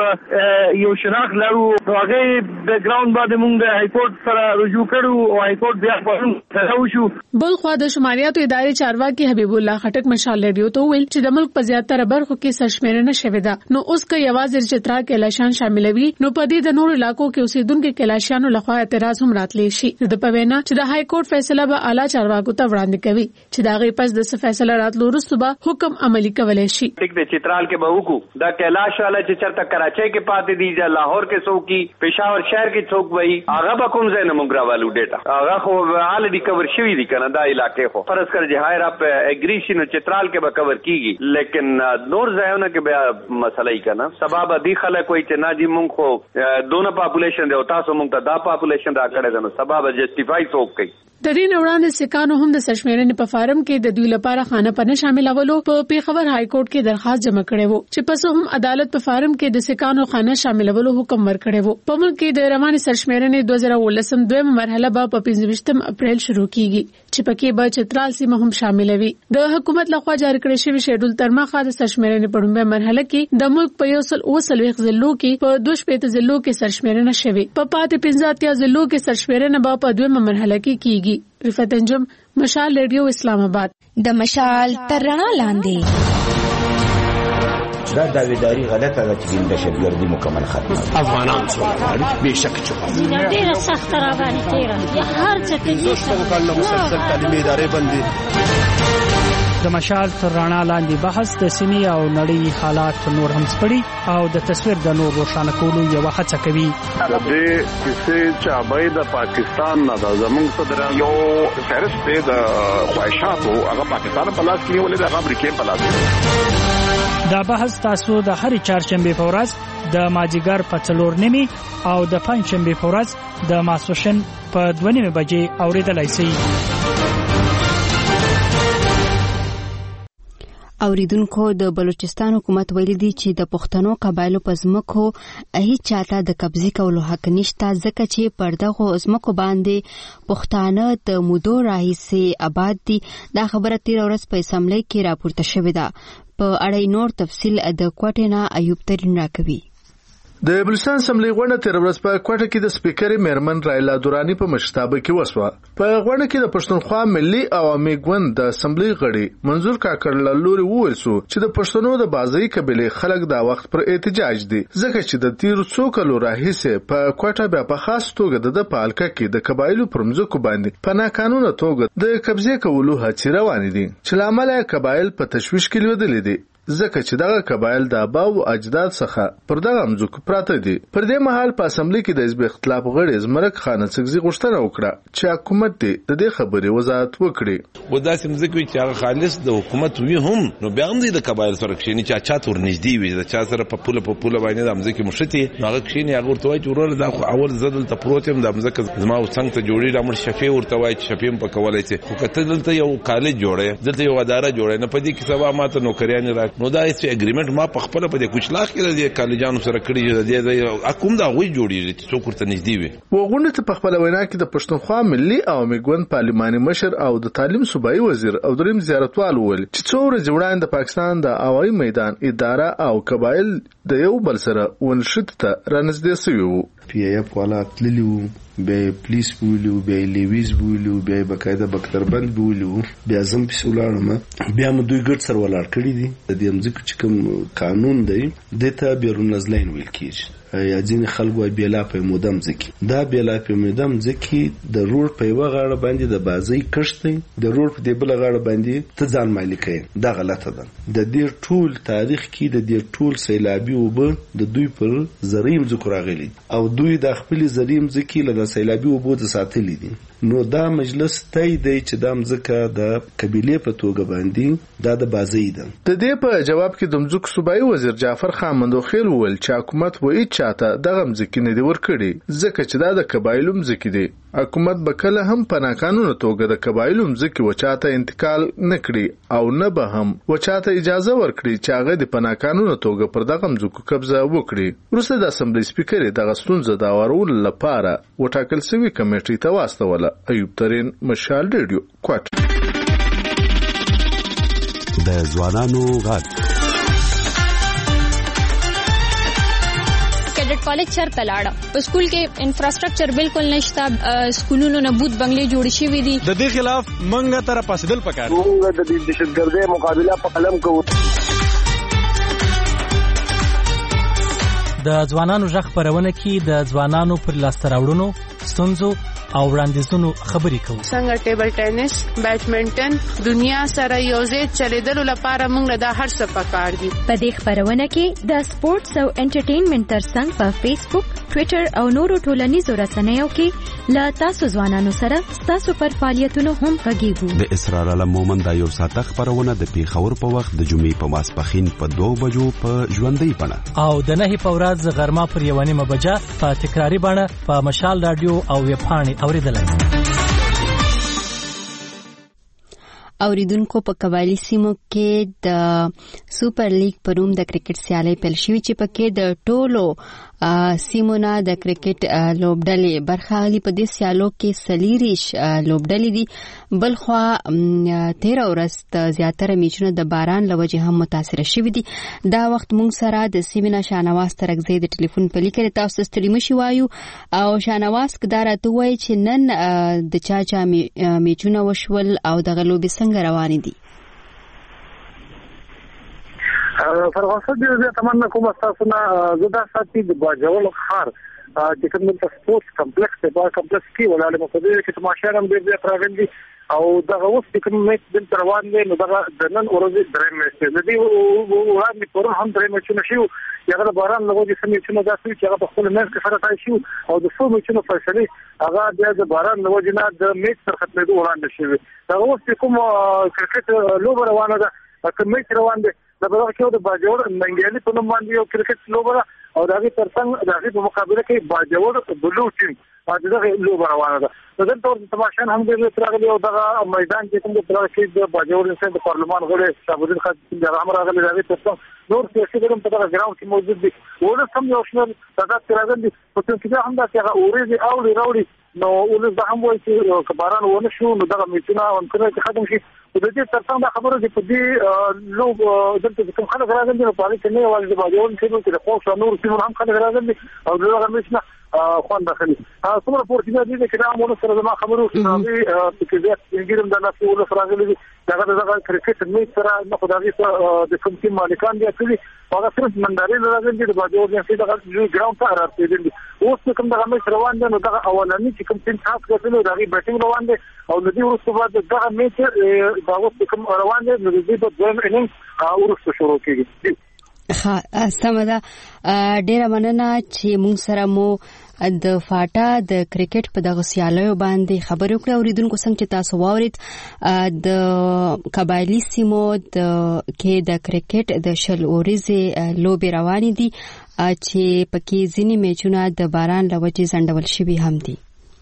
ته یو شناخت لرو. بیک گراوند باندې موږ د های کورټ سره رجوع کړو او های کورټ بیا پرون شو. بل خو د شماریاتو ادارې چارواکي حبیب الله خټک مشال رادیو ته ویل چې د ملک په زیاتره برخو کې سرشمیرنه شوې ده نو اوس که یوازې چترا کیلاشان شاملوي نو په دې د نورو علاقو کې اوسیدونکو کیلاشانو لخوا اعتراض هم راتلی شي. د پوینا چې د های کورټ فیصله به اعلی چارواکو ته وړاندې کوي چې دا غي پس د فیصله راتلو وروسته به حکم عملی کولای شي. ټیک د چترال کې به وکړو دا کیلاش والا چې چرته کراچۍ کې پاتې دي یا لاهور کې څوک پېښور شهر کې څوک وایي هغه به کوم ځای نه مونږ راوالو ډیټا هغه خو الریډي کور شوی دي کنه دا علاقې خو فرض کړ چې هایر اپ اګریشن او چترال کې به کور کیږي لیکن نور ځایونه کې به مسله یې کنه سبب دي خلک کوئی چې نه دي مونږ خو دونه پاپولیشن دی او تاسو مونږ ته دا پاپولیشن را کړی ده نو سبب جسټیفای څوک کوي. د دې وړاندې سکانو هم د سرشمیرنې په فارم کې د دوی لپاره خانه پنه شاملولو په پیښور های کورټ کې درخواست جمع کړي وو چې پس هم عدالت په فارم کې د سکانو خانه شاملولو حکم ورکړي وو. په ملک کې د رواني سرشمیرنې 2019 دویمه مرحله به په 15 اپریل شروع کیږي چې پکې به چترال سیمه هم شاملوي. د حکومت لخوا جاری کړی شوی شیډول تر مخه د سرشمیرنې په لومړۍ مرحله کې د ملک په 130 ضلعو کې په 2 ضلعو کې سرشمیرنه شوی په پاتې 15 ضلعو کې سرشمیرنه به په دویمه مرحله کې کیږي. رفعت انجم مشال ریډیو اسلام آباد. د مشال تر رڼا لاندې دا داویداری غلطه ده چې د دهشتګردي مکمل ختمه افغانان څومره بهشکه چوکا ډیره سخت را باندې تیره یا هر څه کې څه مسلسل تعلیمي ادارې باندې د مشال تر رڼا لاندې بحث د سیمې او نړۍ حالات نور هم سپړي او د تصویر د نور روښانه کولو یو هڅه کوي. د دې کیسې چې ابای د پاکستان نه د زمونږ صدر یو فهرست دی د خواهشاتو هغه پاکستان په لاس کې ولې د امریکای په لاس کې. دا بحث تاسو د هرې چهارشنبه په ورځ د ماجیګر په 4:30 او د پنځشنبه په ورځ د ماسوشن په 2:30 بجې اوریدلای شئ. اوریدونکو د بلوچستان حکومت ویلي دی چې د پښتنو قبایلو په ځمکو هیڅ چاته د قبضې کولو حق نشته ځکه چې پر دغو ځمکو باندې پښتانه د مودو راهیسې آباد دي. دا خبره تیر ورځ په اسمبلی کې راپورته شوې ده. په اړه نور تفصیل د کوټې نه ایوب ترین راکوي. د بلوچستان اسمبلی غونډه تیر ورځ په کوټه کې د سپیکر میرمن رایلا دورانی په مشرتابه کې وسوه. په غونډه کې د پښتونخوا ملي عوامي ګوند د اسمبلی غړي منظور کاکړ له لوري وویل شو چې د پښتنو د بازاري قبیلې خلک دا وخت پر احتجاج دي ځکه چې د تیر څو کلو راهیسې په کوټه بیا په خاص توګه د پالکه کې د قبایلو پر مځکو باندې په ناقانونه توګه د قبضې کولو هڅې روانې دي چې لامل یې قبایل په تشویش کې لیدلې دي ځکه چې دغه قبایل د آباو او اجداد څخه پر دغه مځکو پراته دي. پر دې مهال په اسمبلی کې د حزب اختلاف غړي زمرک خان څګزي غوښتنه وکړه چې حکومت د دې خبرې وضاحت وکړي. ودا سمځکوي چې هغه خالص د حکومت وي هم نو بیا هم د قبایل سره کښینی چې چا تور نږدې وي د چا سره په پوله باندې د مځکې مشتي هغه کښینی هغه ورته وایي چې ورور دا خو اول زدل ته پروتیم د مځکه زما څنګه ته جوړی د امر شفیع ورته وایي چې شفیع په کولای شي خو کته دلته یو کالج جوړه دلته یو اداره جوړه نه پدې کې سبا ماته نوکریان را نو دا هیڅ ما په خپل په دې کوچلاخ کې د کالجانو سره کړی د حکومت دا غوي جوړیږي چې څوک ورته نږدې وي. وغونډه ته په خپل وینا کې د پښتونخوا ملي عوامي ګوند پارلماني مشر او د تعلیم صوبایي وزیر او دریم زیارتوال ویل چې څو ورځې وړاندې د پاکستان د هوایي میدان اداره او قبایل د یو بل سره ونشت ته رانږدې شوي وو. پی ای اف والا تللی وو، بیا پولیس بولیو، بیا لیویز بولیو، بیا بقاعده بختربند بولیو، بیا زم پسې ولاړم. بیا مو دوی ګډ سره ولاړ کړي دي. د دې مځکو چې کوم قانون دی دې ته بیرون نزلین ویل کېږي. یا ځینې خلک وایي بېلافه موده مځکې. دا بېلافه موده مځکې د روډ په یوه غاړه باندې د بازۍ کښت دی، د روډ په دې بله غاړه باندې ته ځان مالک یې. دا غلطه ده. د دې ټول تاریخ کې د دې ټول سیلابي اوبه د دوی پر زرعي مځکو راغلي او دوی د خپلې زرعي مځکې له سیلابي اوبو څخه ساتلي دي. نو دا مجلس تای دی چې دا مځکه د قبیلې په توګه باندې دا د بازۍ ده. د دې په جواب کې د مځکو صوبایي وزیر جعفر خان مندوخیل وویل چې حکومت وایي چاته دغه مځکې نه دي ورکړي ځکه چې دا د قبایلو مځکې دي. حکومت به کله هم په ناقانونه توګه د قبایلو مځکې وچاته انتقال نه کړي او نه به هم وچاته اجازه ورکړي چې هغه د په ناقانونه توګه پر دغه مځکو قبضه وکړي. وروسته د اسمبلۍ سپیکر دغه ستونزه د هوارولو لپاره وټاکل شوې کمیټې ته واستوله. ایوب ترین، مشال ریډیو، کوټ. د ځوانانو غږ کیډټ کالج چرته لاړه. په سکول کې انفراستراکچر بالکل نشته، سکولونو نه بوت بنگلې جوړ شوي دي. د دې خلاف منګه تر پاسدل پکار. موږ د دهشتګردۍ مقابله په قلم کوو. د ځوانانو غږ خپرونه کې د ځوانانو پر لاسته راوړنو، ستونزو او وړاندیزونو خبرې کوو. څنګه ټیبل ټینس، بیډمنټن دنیا سره یوځای چلیدلو لپاره موږ دا هر څه پکار دي. په دې خبرونه کې د سپورتس او انټرټینمنټ ترڅنګ په فیسبوک، ټوئیټر او نورو ټولنیزو رسنیو کې له تاسو ځوانانو سره تاسو پر فعالیتونو هم غږیږو. د اسرار علم مومند دا یو ساعته خبرونه د پیښور په وخت د جمعې په ماسپښین په 2 بجو په ژوندۍ بڼه او د 9 په ورځ غرمه پر 1 بجه په تکراری بڼه په مشال رادیو او ویب پاڼې اوریدلای. اوریدونکو په قبایلی سیمو کې د سوپر لیګ په نوم د کرکټ سیالي پیل شوې چې پکې د ټولو سیمونه د کرکټ لوبډلې برخه اخلي. په دې سیالو کې 40 لوبډلې دي. بلخوا 13 ورځ زیاتره میچونه د باران له وجې هم متاثر شوي دي. دا وخت موږ سره د سیمینه شانواز ترکزی د ټلیفون په لیکل تاسو ستړي مشي وایو او شانواز کدارته وایي چې نن د چا میچونه وشول او د غلوبې څنګه روان دي. فرغاسه دې تمنا کوم تاسو نه زدا ساتي د باجوړ خار چې کوم د سپورتس کمپلیکس په کمپلیکس کې ولاله مخدي چې تماشا هم ډېر راغلي او دغه اوس چې کوم میچ د روان دي نو دغه د نن ورځې درې میچ دي وړاندې پرون هم درې میچونه شو. یغه باران له وجې سمې چې نو داسې چې هغه په خپل میچ کې فرق شي او د څو میچونو فیصله هغه د باران له وجې نه د میچ تر ختمېدو وړاندې شوی. دغه اوس چې کوم کرکټ لوبه روانه ده کوم میچ روان دي د بلغه کې د باجوړ منګیالي په نوم باندې یو کرکټ لوبه او دغه ترڅنګ دغه په مقابله کې باجوړ بلو ټیم دغه لوبه روانه ده. دغه تور تماشا هم ډېر راغلي او دغه میدان کې کوم د پلان کې د باجوړ انسان د پارلمان غړي شابودین خان د رحم راغلي دغه ترڅنګ نور سیاسي ګرم په دغه ګراوند کې موجود دي. ولې سم یو شمېر دغه راغلي په څه کې هم دا چې اورېږي او راوړي نو ولې زه هم وایي چې باران ونه شو نو دغه میچونه هم ختم شي. د دې ترڅنګ دا خبره چې په دې لوب دلته کوم خلک راغلي نو په اړه کې نه وایي د باجوړ چې د خوښ نور سیمون هم خلک راغلي او دغه میچونه خوان داخلي څومره پورتګال دي چې دا مونږ سره زما خبرو شناوي چې زه انګلیسي د نفسي ول سره راغلي دغه کرکټ میچ سره نه خدای د کوم ټیم مالکان دي چې هغه صرف منډاري راغلي د باجوړ چې دغه ګراوند ته راځي. اوس کوم دغه میچ روان دي نو دغه اولنی چې کوم ټیم خاص کړي دغه بیټینګ روان دي او د دې وروسته بعد دغه میچ دا اوس کوم روان دي نو د دې په دویم اننګ ورسته شروع کیږي. سمه ده. ډیره مننه چې موږ سره مو د فاټا د کرکټ په دغه سیالیو باندې خبرې وکړې. اوریدونکو څنګه چې تاسو واورید د قبایلی سیمو کې د کرکټ د شل اوريزې لوبې روانې دي چې پکې ځینې میچونه د باران له وجې ځنډول شوي هم دي.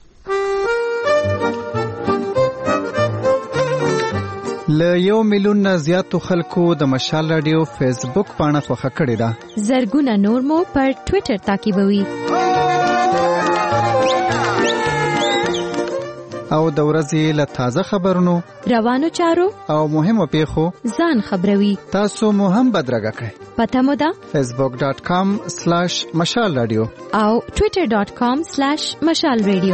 له 1 میلیون نه زیاتو خلکو د مشال رادیو فیسبوک پاڼه خوښه کړې ده. زرګونه نور مو پر ټوئیټر تعقیبوي. او د ورځې له تازه خبرونو روانو چارو او مهمو پیښو ځان خبروي. تاسو مو هم بدرګه کړئ. پته مو ده facebook.com/مشال رادیو او twitter.com/مشال رادیو.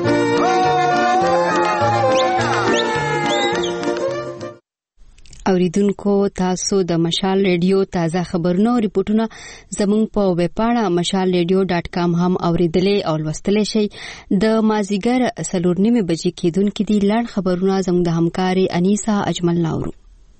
اوریدونکو تاسو د مشال ریډیو تازه خبرونه او ریپورتونه زموږ په ویب پاڼه mashalradio.com هم اوریدلې او لوستلې شئ. د مازیګر 4:30 بجې کېدونکې دي لړ خبرونه زموږ د همکاري انیسا اجمل ناورو.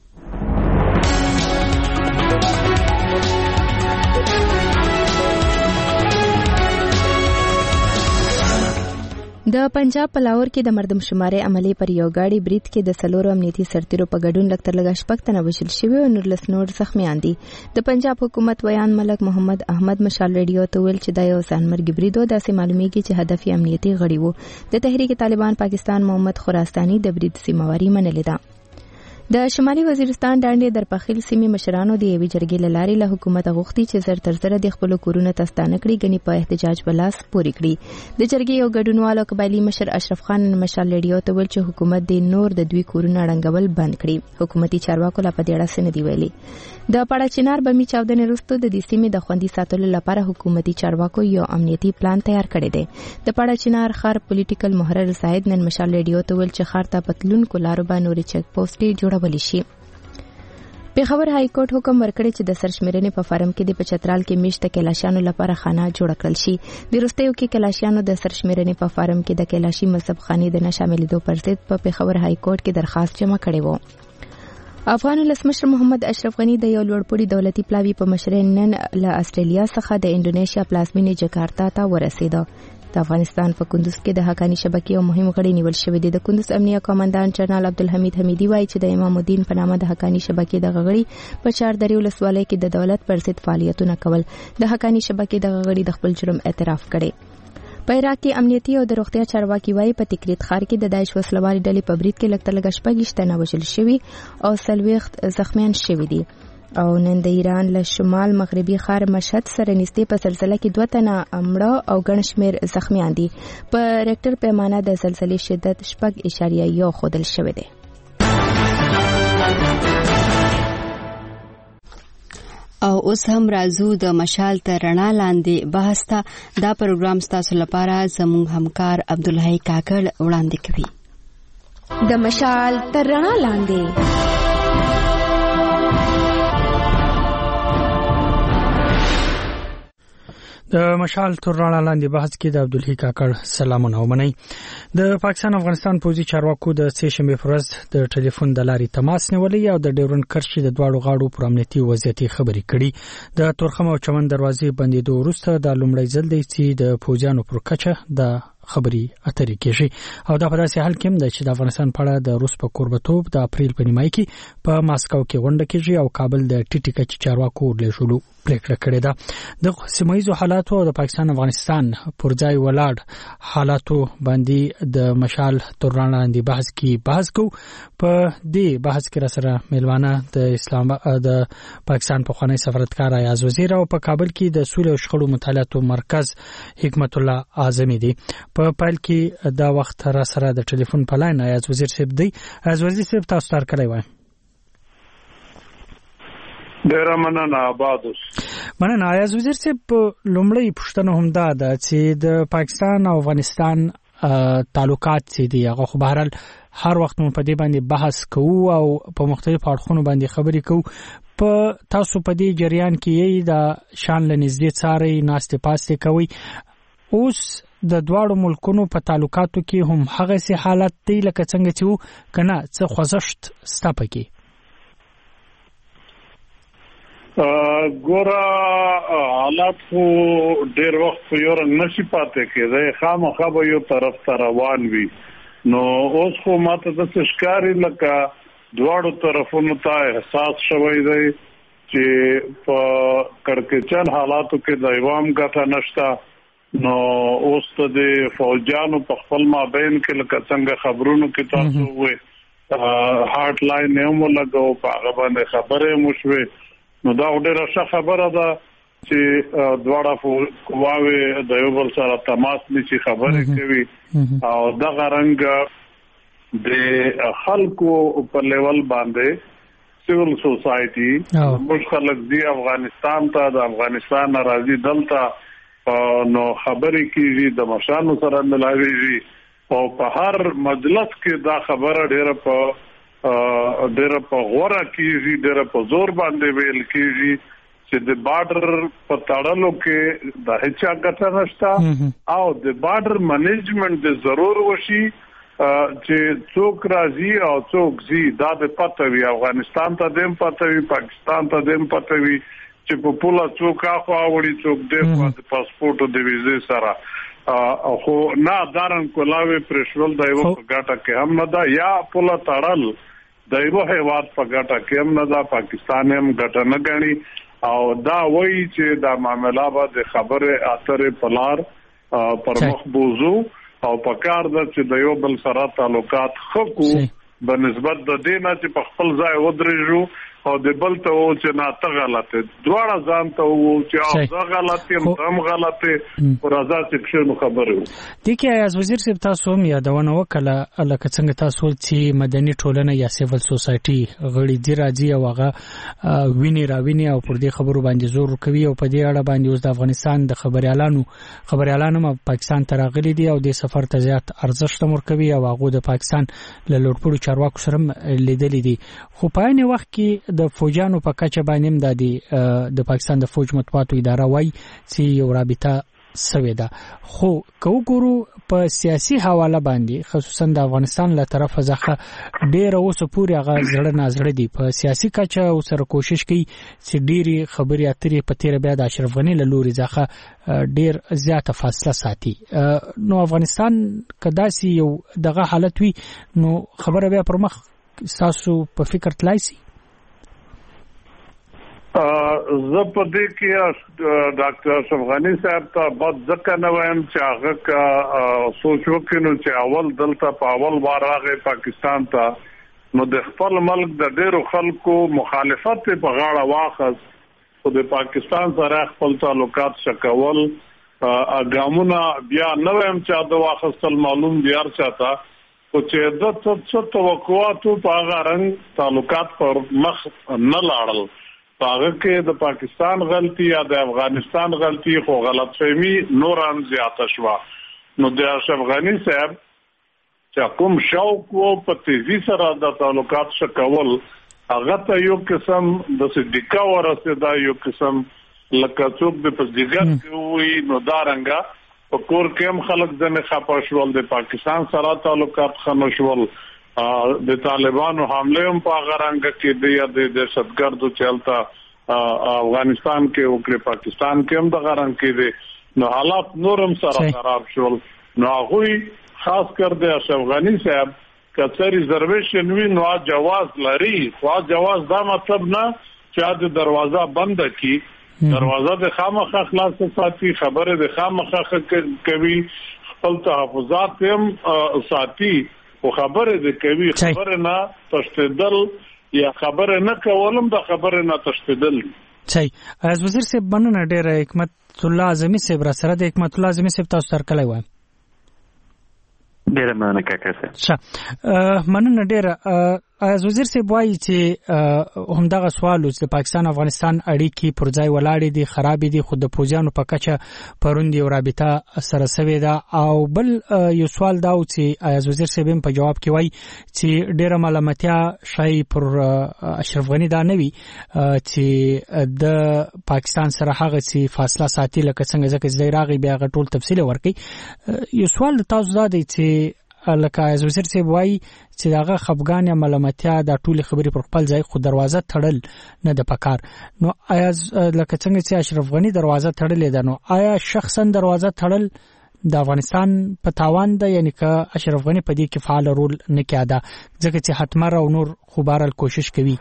د پنجاب په لاهور کې د مردم شمارې عملی پر یو گاډي برید کې د 4 امنیتي سرتیرو په ګډون لکتر لږ شپږ تنه وژل شوي او نور زخمیان دي. د پنجاب حکومت ویان ملک محمد احمد مشال رادیو ته ویل چې دا یو ځانمرګي برید و. داسې معلومیږي چې هدف یې امنیتي غړي وو. د تحریک طالبان پاکستان محمد خراساني د برید ذمہواری منلې ده. د شمالي وزیرستان ډانډې درپخیل سیمې مشرانو د یوې جرګې له لارې له حکومت غوښتي چې زر تر زره د خپلو کورونو ته ستانه کړي، ګنې په احتجاج بلاس پورې کړي. د جرګې یو ګډونوال او قبایلي مشر اشرف خان مشال رادیو ته ویل چې حکومت د نور د دوی کورونه ړنګول بند کړي. حکومتي چارواکو لا په دې اړه څه نه دي ویلي. د پاړه چنار بمي چاودنې وروسته د دې سیمې د خوندي ساتلو لپاره حکومتي چارواکو یو امنیتي پلان تیار کړی دی. د پاړه چنار ښار پولیټیکل محرر سعید نن مشال رادیو ته ویل چې ښار ته پتلونکو لارو باندې نورې چک پوسټې جوړول شي. پیښور های کورټ حکم ورکړی چې د سرشمیرنې په فارم کې د چترال کې میشته کلاشانو لپاره خانه جوړ کړل شي. د وروستیو کې کلاشانو د سرشمیرنې په فارم کې د کلاشي مذهب خانې د نشاملېدو پر ضد په پیښور های کورټ کې درخواست جمع کړی و. افغان ولسمشر محمد اشرف غنی د یو لوړپوړي دولتي پلاوي په مشرۍ نن له استرالیا څخه د انډونیشیا پلازمینې جکارتا ته ورسېده. د افغانستان په کندوز کې د حقانی شبکې او مهم غړي نیول شوې دي. د کندوز امنیه کمانډان جنرال عبدالحمید حمیدي وایي چې د امام الدین په نامه د حقانی شبکې د غړي په چاردري ولسوالۍ کې د دولت پر ضد فعالیتونه کول. د حقانی شبکې د غړي د خپل جرم اعتراف کړي. په عراق کې امنیتي او د روغتیا چارواکي وایي په تکریت ښار کې د داعش وسلوالې ډلې په برید کې لکتر لږ شپږ تنه وژل شوي او 40 زخمیان شوي دي. او نن د ایران له شمال مغربي ښار مشهد سره نږدې په زلزلې کې 2 تنه مړه او ګڼ شمېر زخمیان دي. په ریکټر پیمانه د زلزلې شدت 6.1 ښودل شوی دی. او اوس هم راځو د مشال تر رڼا لاندې بحث ته. دا پروګرام ستاسو لپاره زموږ همکار عبدالحی کاکړ وړاندې کوي. د مشال تر رڼا لاندې د مشال تر رڼا لاندې بحث کې د عبدالحی کاکړ سلامونه ومنئ. د پاکستان افغانستان پوځي چارواکو د سه شنبه پر ورځ د ټلیفون د لارې تماس نیولې او د ډیورن کرښې د دواړو غاړو پر امنیتي وضعیت خبرې کړي. د تورخم او چمن دروازې بندېدو وروسته د لومړي ځل دی چې د پوځیانو پر کچه د خبري اترې کېږي او دا په داسې حال کې ده چې د افغانستان په اړه د روس په کوربتوب د اپریل په نیمایي کې په ماسکو کې غونډه کېږي او کابل د ټیټي کچې چارواکو ورلېږلو پریکړه کړې ده. د سیمایي حالاتو او د پاکستان افغانستان پر ځای ولاړ حالاتو باندې د مشال تر رڼا لاندې بحث کو. په دې بحث کې را سره میلمانه د اسلام د پاکستان په خوانی سفارتکار ایاز وزیر او په کابل کې د سولې او شخړو مطالعاتو مرکز حکمت الله اعظمي دی. په پایل کې دا وخت را سره د ټلیفون په لاین ایاز وزیر صاحب دی. ایاز وزیر صاحب تاسو تر کړی وای. ډیر مننه آبادوس. مننه ایاز وزیر صاحب. لومړی پوښتنه هم دا ده چې د پاکستان او افغانستان تعلقات چې دي هغه خو بهرحال هر وخت مون په دې باندې بحث کوو او په مختلفو اړخونو باندې خبرې کوو. په تاسو په دې جریان کې یې د شان لنږدې څاري ناستې پاستې کوي. اوس د دواړو ملکونو په تعلقاتو کې هم هغه سي حالت دی لکه څنګه چې کنه څه خوځښت ستا پکې؟ ګوره حالات خو ډېر وخت په یو رنګ نشي پاتې کېدی، خامخا به یو طرف ته روان وي. نو اوس خو ماته داسې ښکاري لکه دواړو طرفونو ته احساس شوی دی چې په کړکېچن حالاتو کې د یو هم ګټه نشته. نو اوس ته د فوجانو په خپل مابین کې لکه څنګه خبرونو کې تاسو وې هارت لاین یې هم لګاو، په هغه باندې خبرې مو شوې. نو دا ډېره ښه خبره ده چې دواړه قواوې د یو بل سره تماس نیسي، خبرې کوي او دغه رنګ د خلکو په لیول باندې سیول سوسایټي موږ خلک دی افغانستان ته د افغانستان راځي دلته نو خبرې کیږي د مشانو سره ملاويږي او په هر مجلس کې دا خبره ډیره په غوړه کیږي ډیره په زور باندې ویل کیږي چې د بارډر په تړلو کې د هیڅ ګټه نشته او د بارډر منیجمنت د ضرور وشي چې څوک راځي او څوک زی دا د پته وی افغانستان ته دیم پته وی پاکستان ته دیم پته وی چې په پوله څوک اخوا وړي څوک د پاسپورت او د ویزې سره خو نه دارن کولاوي پرشول دایو په ګټه کې هم نه دا یا پوله تړل دایو هیواد په ګټه کې هم نه دا پاکستان هم ګټه نه غني او دا وایي چې دا معاملې به د خبره اترې پلار پر مخ بوزو او پکار د چې د یو بل سره تعلقات خکو بنسبت د دینه چې په خپل ځای ودرېږو او د بل ته و چې نه ته غلطه دواړه ځان ته و چې دا غلطه هم غلطه ورځا چې شنو خبره دي کې از وزیر صاحب تاسو هم یادونه وکړه لکه څنګه تاسو چې مدني ټولنه یا سیول سوسایټي غړي دي راځي او هغه ویني راویني او پر دې خبرو باندې زور کوي او په دې اړه باندې اوس د افغانستان د خبريالانو پاکستان ته راغلي دي او د سفر ته زیات ارزښت ورکوي او هغه د پاکستان له لوړپوړو چارواکو سره لیدلې دي خو په عین وخت کې د فوجانو په کچه باندې د پاکستان د فوج مطبوعاتو اداره وایي چې یو رابطه سوې ده خو کو ګورو په سیاسي حواله باندې خصوصا د افغانستان له طرفه ځخه ډېر اوس پورې هغه زړه نازړه دي په سیاسي کچه او سره کوشش کوي چې ډېری خبرې اترې په تیر بیا د اشرف غنی له لوري ځخه ډېر زیاته فاصله ساتي نو افغانستان کداسي یو دغه حالت وي نو خبره بیا پر مخ تاسو په فکر تلای شي زه په دې کې ډاکټر اشرف غنی صاحب ته بعد ځکه نه وایم چې هغه کا سوچ وکړو چې اول دلته په اول وار راغی پاکستان ته نو د خپل ملک د ډیرو خلکو مخالفت په غاړه واخص خو د پاکستان سره خپل تعلقات شکول اګامونه بیا نه وایم چې د واخصل معلوم دی هر چاته او چې د څه توقعاتو په هغه رنګ تعلقات پر مخ نه لاړل هغه کې د پاکستان غلطي یا د افغانستان غلطي خو غلط فهمي نور هم زیاته شو نو د اشرف غنی صاحب چې کوم شوق وو په تیزی سره د تعلقات شکول هغه ته یو قسم د صدقه ورسېدا یو قسم لکه څوک د پزګر کې وي نو دارنګا په کور کې هم خلک ځنه خپه شول د پاکستان سره تعلقات خنو شول د طالبانو حمله هم په غرانګ کې د دهشتګردو چلتا افغانستان کې او پاکستان کې هم د غرانګ کې دي نو حالات نورم سره خراب شول نو هغه خاص کر د اشرف غنی صاحب کڅ ریزرویشن وی نو جواز لري خو جواز دا مطلب نه چې د دروازه بند کی دروازه د خامخا خلاص ساتي خبره د خامخا کوي خپل تحفظات هم ساتي او خبره د کوي خبره نه تشدید یا خبره نه کولم د خبره نه تشدید صحیح از وزیر صاحب مننه ډیر حکمت الله اعظمي صاحب را سره د حکمت الله اعظمي صاحب تاسو سره کله وای ډیر مننه کاکا صاحب مننه ډیر از وزیر صاحب وایي چې همدغه سوال چې د پاکستان افغانستان اړیکې پر ځای ولاړې دي خراب دي خو د پوجانو په کچه پروند یو رابطه سره سوي ده او بل یو سوال دا چې از وزیر صاحب په جواب کې وایي چې ډیره ملامتیا شای پر اشرف غنی دا نه وي چې د پاکستان سره هغه چې فاصله ساتي لکه څنګه ځکه چې راغی بیا غټول تفصیل ورکړي یو سوال تاسو دا دی چې لکه از وزیر صاحب وایي چې داغه خفګان یا ملامتیا د ټولي خبرې پر خپل ځای خو دروازه تړل نه د پکار نو آیا لکه څنګه چې اشرف غنی دروازه تړلې ده نو آیا شخصا دروازه تړل د افغانستان په تاوان ده یعنی که اشرف غنی په دې کې فعال رول نه کاده ځکه چې حتمر او نور خبرال کوشش کوي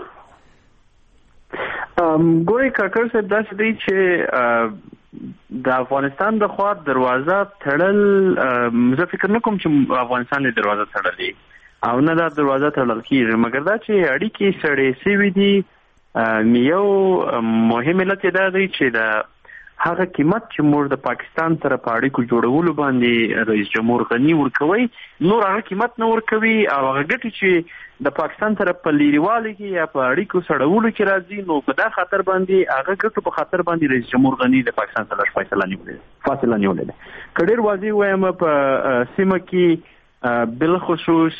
ګوري کاکر صاحب دا چې دی چې د افغانستان د خوا دروازه تړل زه فکر نه کوم چې افغانستان له دروازه تړلې او نه دا دروازه تړل کیږي مګر دا چې اړیکې سړې سوي دي یو مهم علت دا دی چې د هغه قیمت چې موږ د پاکستان سره په اړیکو جوړولو باندې رئیس جمهور غنی ورکوي نور هغه قیمت نه ورکوي او هغه ګټې چې د پاکستان سره په لیریوالي کې یا په اړیکو سړولو کې راځي نو په دا خاطر باندې هغه ګټو په خاطر باندې رئیس جمهور غنی د پاکستان سره فاصله نیولې ده. کډیر واضح وایم په سیمه کې بالخصوص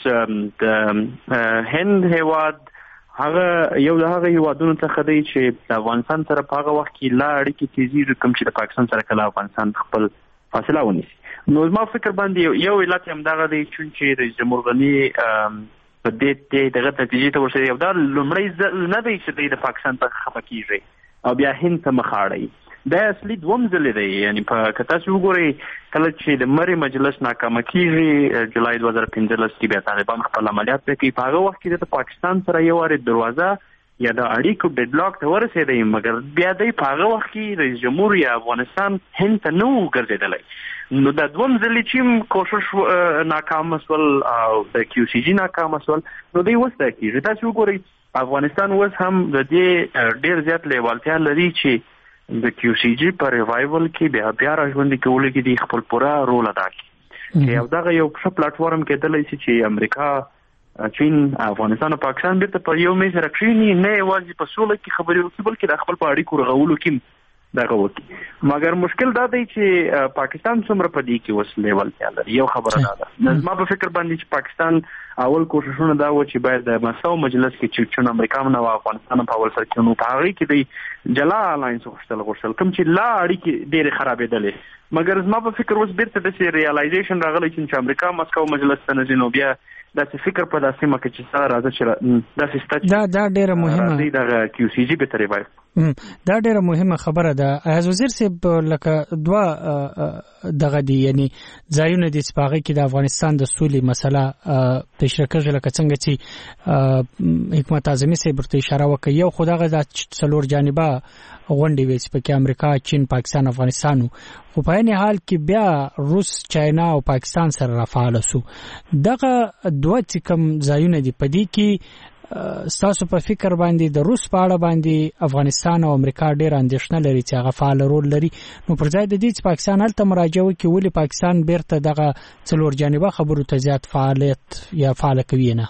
د هند هیواد هغه یو د هغه هیوادونو څخه دی چې د افغانستان سره په هغه وخت کې لا اړیکې تیزې کوم چې د پاکستان سره کله افغانستان خپل فاصله ونیسي. نو زما فکر باندې یو علت هم دغه دی چې رئیس جمهور غنی په دې دغه نتیجې ته ورسېدی او دا لومړی ځل نه دی چې د پاکستان ته خفه کیږي او بیا هند ته مخ اړوي. دا اصلي دوم ځل دی یعنی په کته چې وګورئ کله چې د مری مجلس ناکامه کیږي جولای 2015 کې بیا طالبان خپل عملیات کوي په هغه وخت کې د پاکستان سره یو واره دروازه یا د اړیکو ډیډلاک ته ورسېدی مګر بیا د په هغه وخت کې رئیس جمهور یا افغانستان هند ته نو ګرځیدلی نو د دوم ځل چې کوشش ناکام مسول او د کیو سی جی ناکام مسول نو دوی وسته کیږي تاسو وګورئ افغانستان اوس هم د دې ډیر زیات لیوالتیا لري چې د کیو سی جی په ریوایول کې بیا راژوندي کولو کې د خپل پوره رول ادا کوي چې یو دغه یو ښه پلیټ فارم کېدلی شي چې امریکا چین افغانستان او پاکستان بیرته په یو میز راکښیني نه یوازې په سوله کې خبرې وکړي بلکې د خپل په اړیکو رغولو کې دغه وکړي. مګر مشکل دا دی چې پاکستان څومره په دې کې اوس لیوالتیا لري یو خبره ده. زما په فکر باندې چې پاکستان اول کوششونه دا و چې باید د مساو مجلس کې چې امریکا او افغانستان په اول سره کې نو په هغه کې د جلا الاینس غوښتل کوم چې لا اړیکې ډېرې خرابېدلې مګر زما په فکر اوس بیرته د ریالایزیشن راغلی چې امریکا مساو مجلس ته نه ځي نو بیا داسې فکر په داسې مکه چې سره راځي چې داسې ستاسو دا ډیره مهمه ده کیو سی جی به ترې وای دا ډیره مهمه خبره ده. ایاز وزیر صاحب لکه دوا دغه دی یعنی ځایونه د سپاغې کې د افغانستان د سولې مسله تشریکه لکه څنګه چې حکومت اعظمي صاحب ورته اشاره وکړي یو خدای د څلور جانبه غونډې وې چې پکې امریکا چین پاکستان افغانستان خو په این حال کې بیا روس چاینا او پاکستان سره رافعال سو دغه دوه چې کوم ځایونه دي په دې کې ستاسو په فکر باندې د روس په اړه باندې افغانستان او امریکا ډېر اندېښنه لري چې هغه فعال رول لري نو پر ځای د دې چې پاکستان هلته مراجعه وکړي ولې پاکستان بیرته دغه څلور جانبه خبرو ته زیات فعالیت یا فعال کوي نه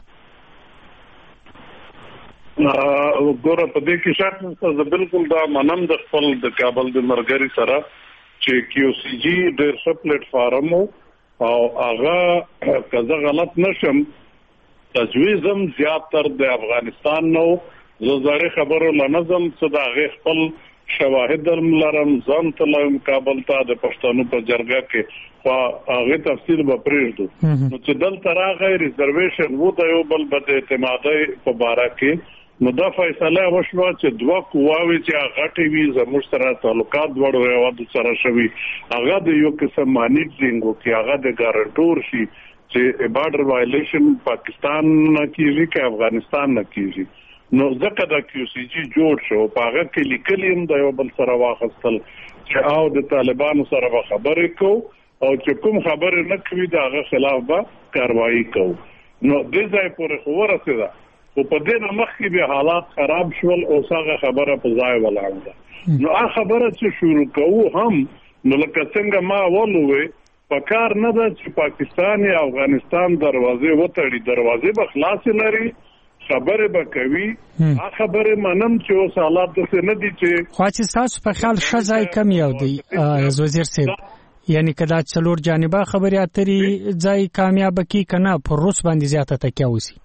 ګوره په دې کې شک زه بالکل دا منم د خپل د کابل د مرګري سره چې کیو سی جی ډېر ښه پلیټ فارم او هغه که غلط نشم تجویزم زیاتر د افغانستان نو زړه خبرو لنظم صدا خپل شواهد لرم ځان ته کابل ته د پښتنو په جرګه کې خو هغه تفصیل به پرېږدو نو چې دلته راغی ریزرویشن وو د یو بل بد اعتمادي په باره کې نو دا فیصله وشوه چې دوه قواوې چې غټې وي زموږ سره تعلقات وړو هیوادو سره شوي هغه د یو قسم مانیټرینګ وکړي هغه د ګارنټور شي چې بارډر وایلیشن پاکستان نه کیږي که افغانستان نه کیږي نو ځکه د کیو سی جی جوړ شو په هغه کې لیکلي هم د یو بل سره واخیستل چې او د طالبانو سره به خبرې کوو او چې کوم خبرې نه کوي د هغه خلاف به کاروایي کوو نو دې ځای پورې خو ورسېده خو په دې نه مخکې بیا حالات خراب شول اوس هغه خبره په ځای ولاړه ده نو هغه خبره چې شروع کوو هم نو لکه څنګه ما ولوي پکار نه ده چې پاکستان یا افغانستان دروازې وتړي دروازې به خلاص لري خبره به کوي هغه خبره منم چې اوس حالات داسې نه دي چې خو چې تاسو په خیال ښه ځای کم یو دی وزیر صاحب یعنی کدا څلور جانبه خبرې اترې ځای کامیاب کی کنه پر روس باندې زیاته تکیه وسی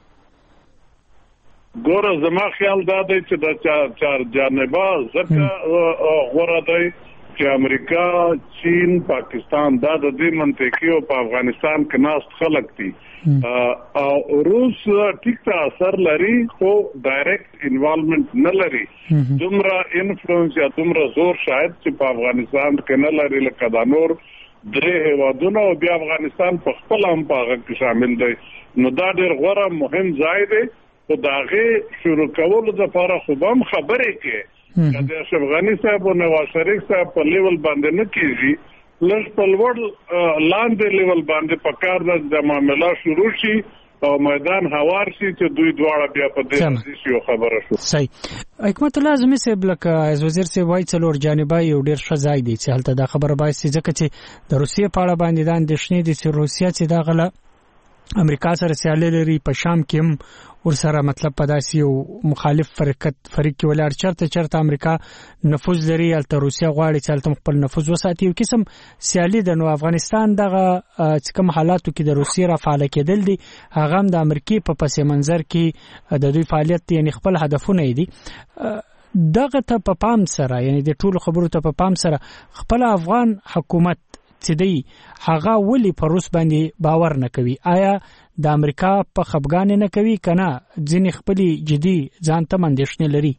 ګوره زما خیال دا دی چې د چار جانبه ځکه غوره دی چې امریکا چین پاکستان دا د دې منطقي او په افغانستان کې ناست خلک دي او روس ټیک ته اثر لري خو ډایرکټ انوالومنت نه لري دومره انفلوئنس یا دومره زور شاید چې په افغانستان کې نه لري لکه دا نور درې هیوادونه او بیا افغانستان په خپل هم په هغه کې شامل دی نو دا ډېر غوره مهم ځای دی خو د هغې شروع کولو دپاره خو به هم خبرې کې د اشرف غني صاحب او نواز شریف صاحب په لیول باندې نه کیږي لږ په لوړ لاندې لیول باندې په کار د معامله شروع شي او میدان هوار شي چې دوی دواړه بیا په دې شي خبره شو صحیح حکمت الله اعظمي صاحب لکه از وزیر صاحب وایي څلور جانبه یو ډېر ښه ځای دی چې هلته دا خبره باسي ځکه چې د روسیې په اړه باندې دا اندېښنې دي چې روسیه چې دغه له امریکا سره سیالي لري په شام کې هم ورسره مطلب په داسې یو مخالف فریق کې ولاړ چرته امریکا نفوذ لري هلته روسیه غواړي چې هلته خپل نفوذ وساتي یو قسم سیالي ده. نو افغانستان دغه چې کوم حالاتو کې د روسیې رافعاله کېدل دي هغه هم د امریکې په پس منظر کې د دوی فعالیت یعنی خپل هدفونه دي. دغه ته په پام سره یعنی د ټولو خبرو ته په پام سره خپل افغان حکومت چې دی هغه ولی پر روس باندې باور نه کوي؟ آیا د امریکا په خپګان نه کوي کنه ځینې خپل جدي ځان ته اندېښنې لري؟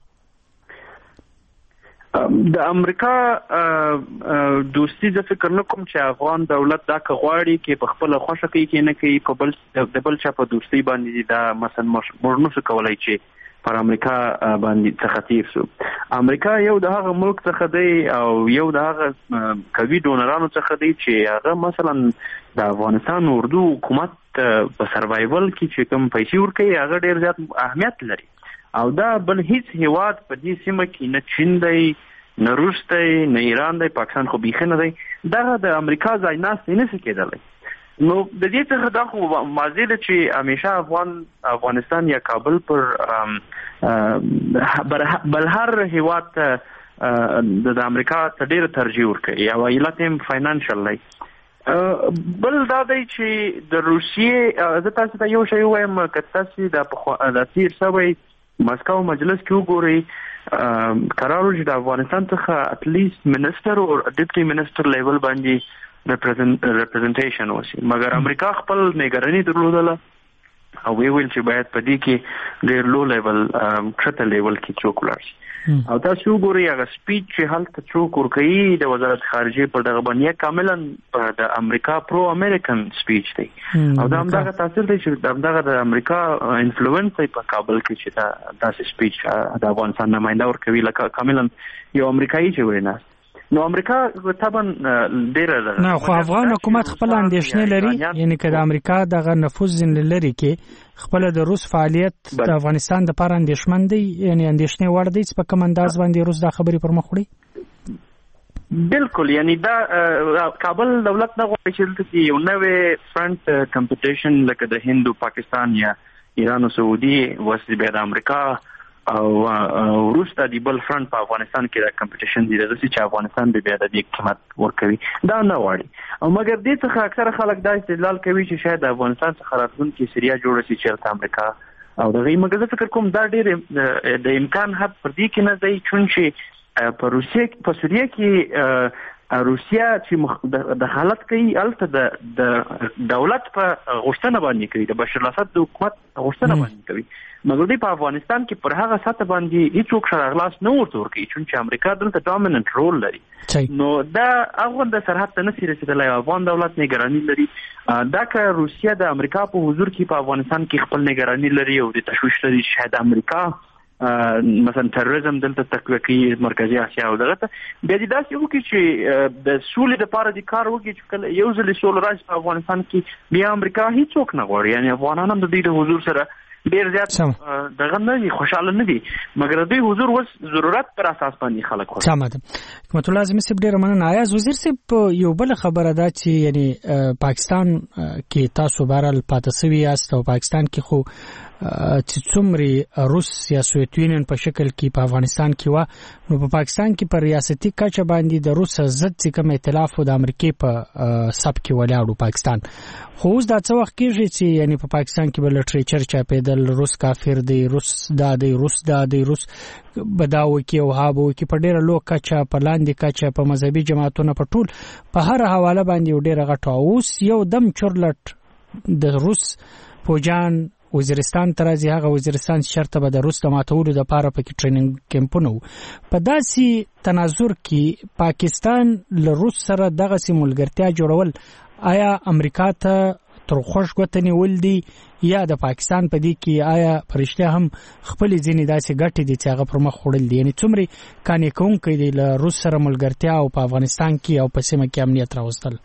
د امریکا دوستي د فکر نه کوم چې افغان دولت دا کغواړي کې په خپل خوښه کې نه کوي په بل د بل چا په دوستي باندې دا مثلا مرنو څه کولای چې پر امریکا باندې تخطیف سو. امریکا یو د هغه ملک څخه دی او یو د هغه قوي ډونرانو څخه دی چې هغه مثلا د افغانستان اردو حکومت په سروایول کې چې کوم پیسې ورکوي هغه ډیر زیات اهمیت لري او دا بل هیڅ هیواد په دې سیمه کې نه چین دی نه روس دی نه ایران دی پاکستان خو بیخي نه دی دغه د امریکا ځای ناست نه شي کېدلی. نو د دې څخه دا خو مازه ده چې همیشه افغانستان یا کابل پر بل هر هیواد د امریکا ته ډیر ترجیح ورکوي او علت هم فاینانشل دی. بل دا دی چې د روسیې زه تاسو ته یو شی وایم که تاسو د تیر سوی مسکو مجلس کې وګورئ قرار چې د افغانستان څخه اتلیست منسٹر او ډیپټي منسٹر لیول باندې representation وسی مګر امریکا خپل نگرانی درلودله او ویل چې باید په دې کې ډېر لو لیول کټه لیول کې څوک ولري او تاسو وګورئ هغه سپیچ چې هلته څوک ورکوي د وزارت خارجه پر دغه باندې کاملا د امریکا پرو امریکن سپیچ دی او دا همدغه تاثیر دی چې دغه د امریکا انفلوئنس په کابل کې چې دا سپیچ د افغانستان نماینده ورکوي لکه کاملا یو امریکایي چې وینا. نو امریکا طبعا ډیر نه خو افغان حکومت خپل اندېښنې لري یعنی که د امریکا دغه نفوذ لري کې خپل د روس فعالیت د افغانستان د لپاره اندېښمن دی یعنی اندېښنې وړ دی چې په کوم انداز باندې روس دا خبرې پر مخ وړي؟ بالکل یعنی دا کابل دولت نه غواړي چې یو نوې فرنٹ کمپټیشن لکه د هند او پاکستان یا ایران او سعودي وسې به د امریکا او روس د بل فرنٹ په افغانستان کې د کمپټیشن دی چې افغانستان به بیا د دې قیمت ورکوي دا نه غواړي او مګر دې څخه اکثر خلک دا استدلال کوي چې شاید د افغانستان څخه راتلونکي سیریا جوړه شي چې امریکا او دغه مګر زه فکر کوم دا ډېر د امکان حد پر دې کې نه دی چې په روسیې په سوریه کې روسیا چې دخالت کوي البته د دولت په غوښتنه باندې کوي د بشار الاسد د حکومت غوښتنه باندې کوي مګر په افغانستان کې پر هغه سطح باندې هیڅوک شرغلاس نه ورته ورکوي چې امریکا دلته ډومیننت رول لري. نو دا افغان د سرحد ته نشي رسیدلی افغان دولت نگرانی لري دا که روسیا د امریکا په حضور کې په افغانستان کې خپل نگرانی لري او د تشویش لري چې شاید امریکا مثلا تروریزم دلته تقویه کوي مرکزی اسیا او دغه بیا دې داسې وکړي چې د سولې لپاره د کار وکړي چې کله یو ځل سول راځي په افغانستان کې بیا امریکا هیڅوک نه غواړي یعنی افغانان هم د دې حضور سره ډیر زیات دغه نه دي خوشاله نه دي مګر دوی حضور وس ضرورت پر اساس باندې خلک وایي. سمه ده حکمت الله اعظمي صاحب ډیر مننه. آیا وزیر صاحب یو بل خبره ده چې یعنی پاکستان کې تاسو بهرال پاتې سوي یاست او پاکستان کې خو چې څومره روس یا سوویت یونین په شکل کې په افغانستان کې و نو په پاکستان کې پر ریاستي کچه باندې د روس ضد چې کوم ائتلاف د امریکای په سب کې ولاړو پاکستان خو اوس دا څه وخت کېږي چې یعنی په پاکستان کې بل لټریچر چاپېدل روس کافر دی روس دا دی روس بداوي کې او هابو کې په ډیره لو کچه په لاندې کچه په مذهبي جماعتونو په ټول په هر حواله باندې ډیره غټه اوس یو دم چورلټ د روس فوجان وزیرستان ترازی هغه وزیرستان شرط به د روس د ماتولو د پاره په کې ټریننګ کمپونه په داسي تناظر کې پاکستان له روس سره دغه سیمولګرتیا جوړول آیا امریکا ته تر خوش غوتنی ولدي یا د پاکستان په دې کې آیا پرشته هم خپل ځینې داسې ګټې دي چې هغه پر مخ وړل دي یعنی څومره کانې کوم کې د روس سره ملګرتیا او په افغانستان کې او په سیمه کې امنیت راوستل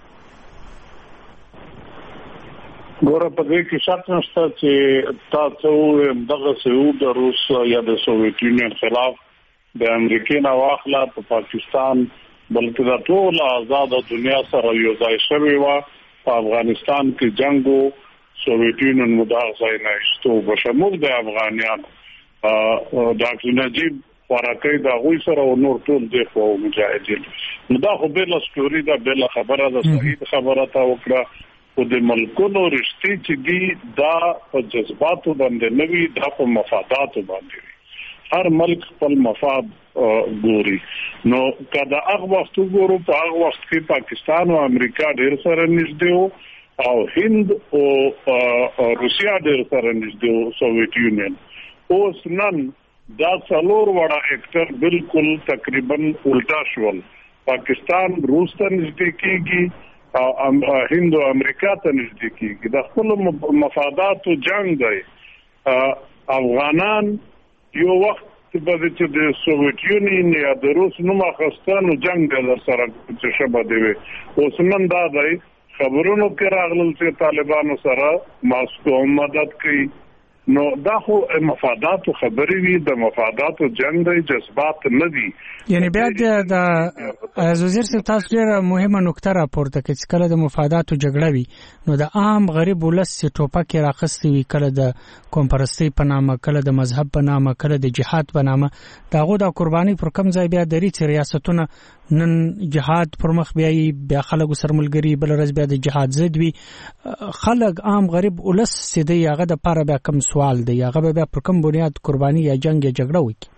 ګوره په دې کې شرط نشته چې تاسو دغه سعود روس یا د سوویت یونین خلاف د امریکا نه واخله په پاکستان بلکې د ټول آزاد دنیا سره یو ځای شوی و. په افغانستان کې جنگو سوویت یونین مداخله نه ایستو بشمول د افغانیان ډاکټر نجیب ورکه دا غوي سره او نور ټول د خو مجاهدین نو دا خو بل ستوري دا بل خبره ده صحیح خبره تا وکړه او د ملکونو رښتې چې دي دا په جذباتو باندې نوي دا په مفاداتو باندې هر ملک خپل مفاد ګوري. نو کله هغه وخت وګورو په هغه وخت کې پاکستان او امریکا ډېر سره نږدې او هند او روسیا ډېر سره نږدې سوویت یونین. اوس نن دا څلور وړه اکټر بالکل تقریبا الټا شول. پاکستان روس ته نږدې کیږي او هند او امریکا ته نږدې کیږي. د خپل مفاداتو جنگ دی. افغانان یو وخت چې د سوویت یونین یا د روس نوم اخستانو جنگ د سره چې شبه دی. اوس نن دا دی خبرونو کې راغلل چې طالبانو سره ماسکو مدد کوي. نو دا خو مفاداتو خبرې وي د مفاداتو جنگ دی جذبات نه دي. یعنی بیا د وزیر صاحب تاسو ډیره مهمه نکته راپورته کړئ چې کله د مفاداتو جګړه وي نو د عام غریب ولس چې ټوپک راخستې وي کله د قوم پرستۍ په نامه کله د مذهب په نامه کله د جهاد په نامه داغو د قرباني پر کم ځای بیا دري چې ریاستونه نن جهاد پر مخ بیاي بیا خلک سره ملګری بل ورځ بیا د جهاد ضد وي. خلک عام غریب ولس چې دی هغه د پاره بیا کم سوال دی هغه بیا پر کم بنیاد قرباني یا جنگ یا جګړه وکړي.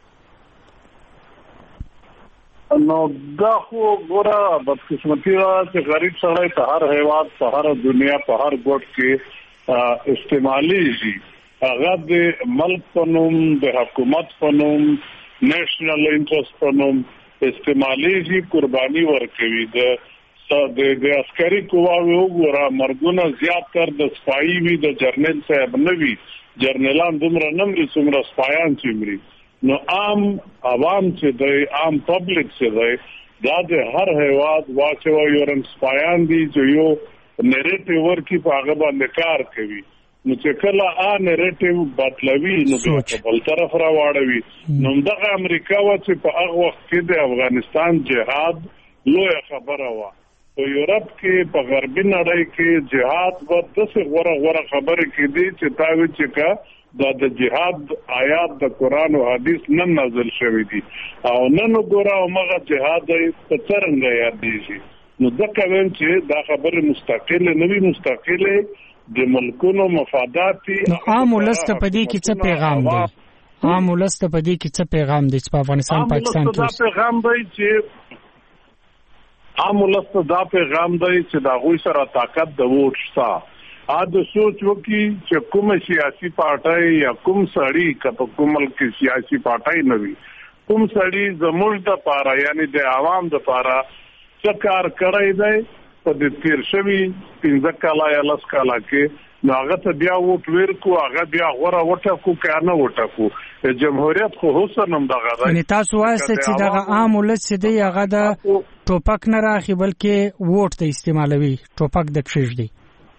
نو دا خو ګوره بدقسمتي چې غریب سړی په هر هیواد په هر دنیا په هر ګوټ کې استعماليږي. هغه د ملک په نوم د حکومت په نوم نېشنل انټرست په نوم استعماليږي قرباني ورکوي. د عسکري قواوو وګوره مرګونه زیات تر د سپایي وي د جرنل صاحب نه وي. جرنلان دومره نه مري څومره سپایان چې مري. نو عام عوام چې دی عام پبلک چې دی دا د هر هیواد واچو یورن سپایان دي چې یو نریټیو ورکی په هغه باندې کار کوي. نو چې کله نریټیو بدلوي نو په بل طرف راوړوي. نو دغه امریکا و چې په هغه وخت کې د افغانستان جهاد لوی خبره و. په یورپ کې په غربي نړۍ کې جهاد و دغه غوړه خبره کې دي چې تاوی چې کا د جهاد آیات د قران او حدیث نن نازل شوی دي او نن ګوره مغه جهاد په څرنګه یاد دي. نو ځکه ویم چې دا خبره مستقله نوی مستقله د ملکونو مفادات عام ولست په دې کې څه پیغام دی؟ عام ولست په دې کې څه پیغام دی چې په افغانستان پاکستان کې څه پیغام دی چې عام ولست دا پیغام دی چې دا غوي سره طاقت د ووټ شته. د سوچ وکي چې کوم سیاسي پارټي یا کوم سړی کله کوم ملک سیاسي پارټي نه وي کوم سړی زموږ د پاره یعنی د عوام د پاره څه کار کوي دی په دې تیر شوی 15 کاله یا 10 کاله کې نو هغه ته بیا ووټ ورکو هغه بیا غوړه وټکو کنه وټکو. جمهوریت خو حسن هم دغه دی. یعنی تاسو وایسته چې دغه عام ولس دی هغه د ټوپک نه راخي بلکې ووټ ته استعمالوي ټوپک د کښږ دی.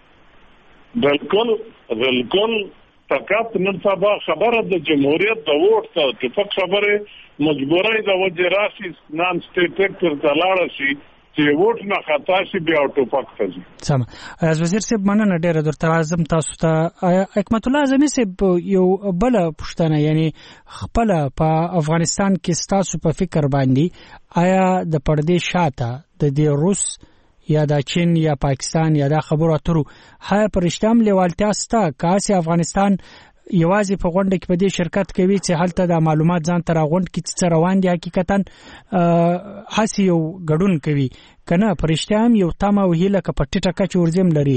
بالکل فقط نن سبا خبره د جمهوریت د ووټ ته ټوپک خبره مجبورای د وجه راشي نان سټیټ سیکټر ته لاړ شي چې ووټ نه خطا شي بیا ټوپک ته ځي. سم از وزیر صاحب مننه ډیره درته اعظم تاسو ته حکمت الله اعظمي صاحب یو بل پښتنه یعنی خپل په افغانستان کې تاسو په فکر باندې آیا د پردې شاته د دې روس یا د چین یا پاکستان یا د خبرو اترو هغه پرشتام لیوالتیا ستا کاسي افغانستان یوازې په غونډه کې په دې شرکت کوي چې هلته د معلومات ځان تر غونډ کې څه روان دي حقیقتا هسي یو ګډون کوي کنه پرشتام یو تمه وهله ک پټه کچ ورزم لري.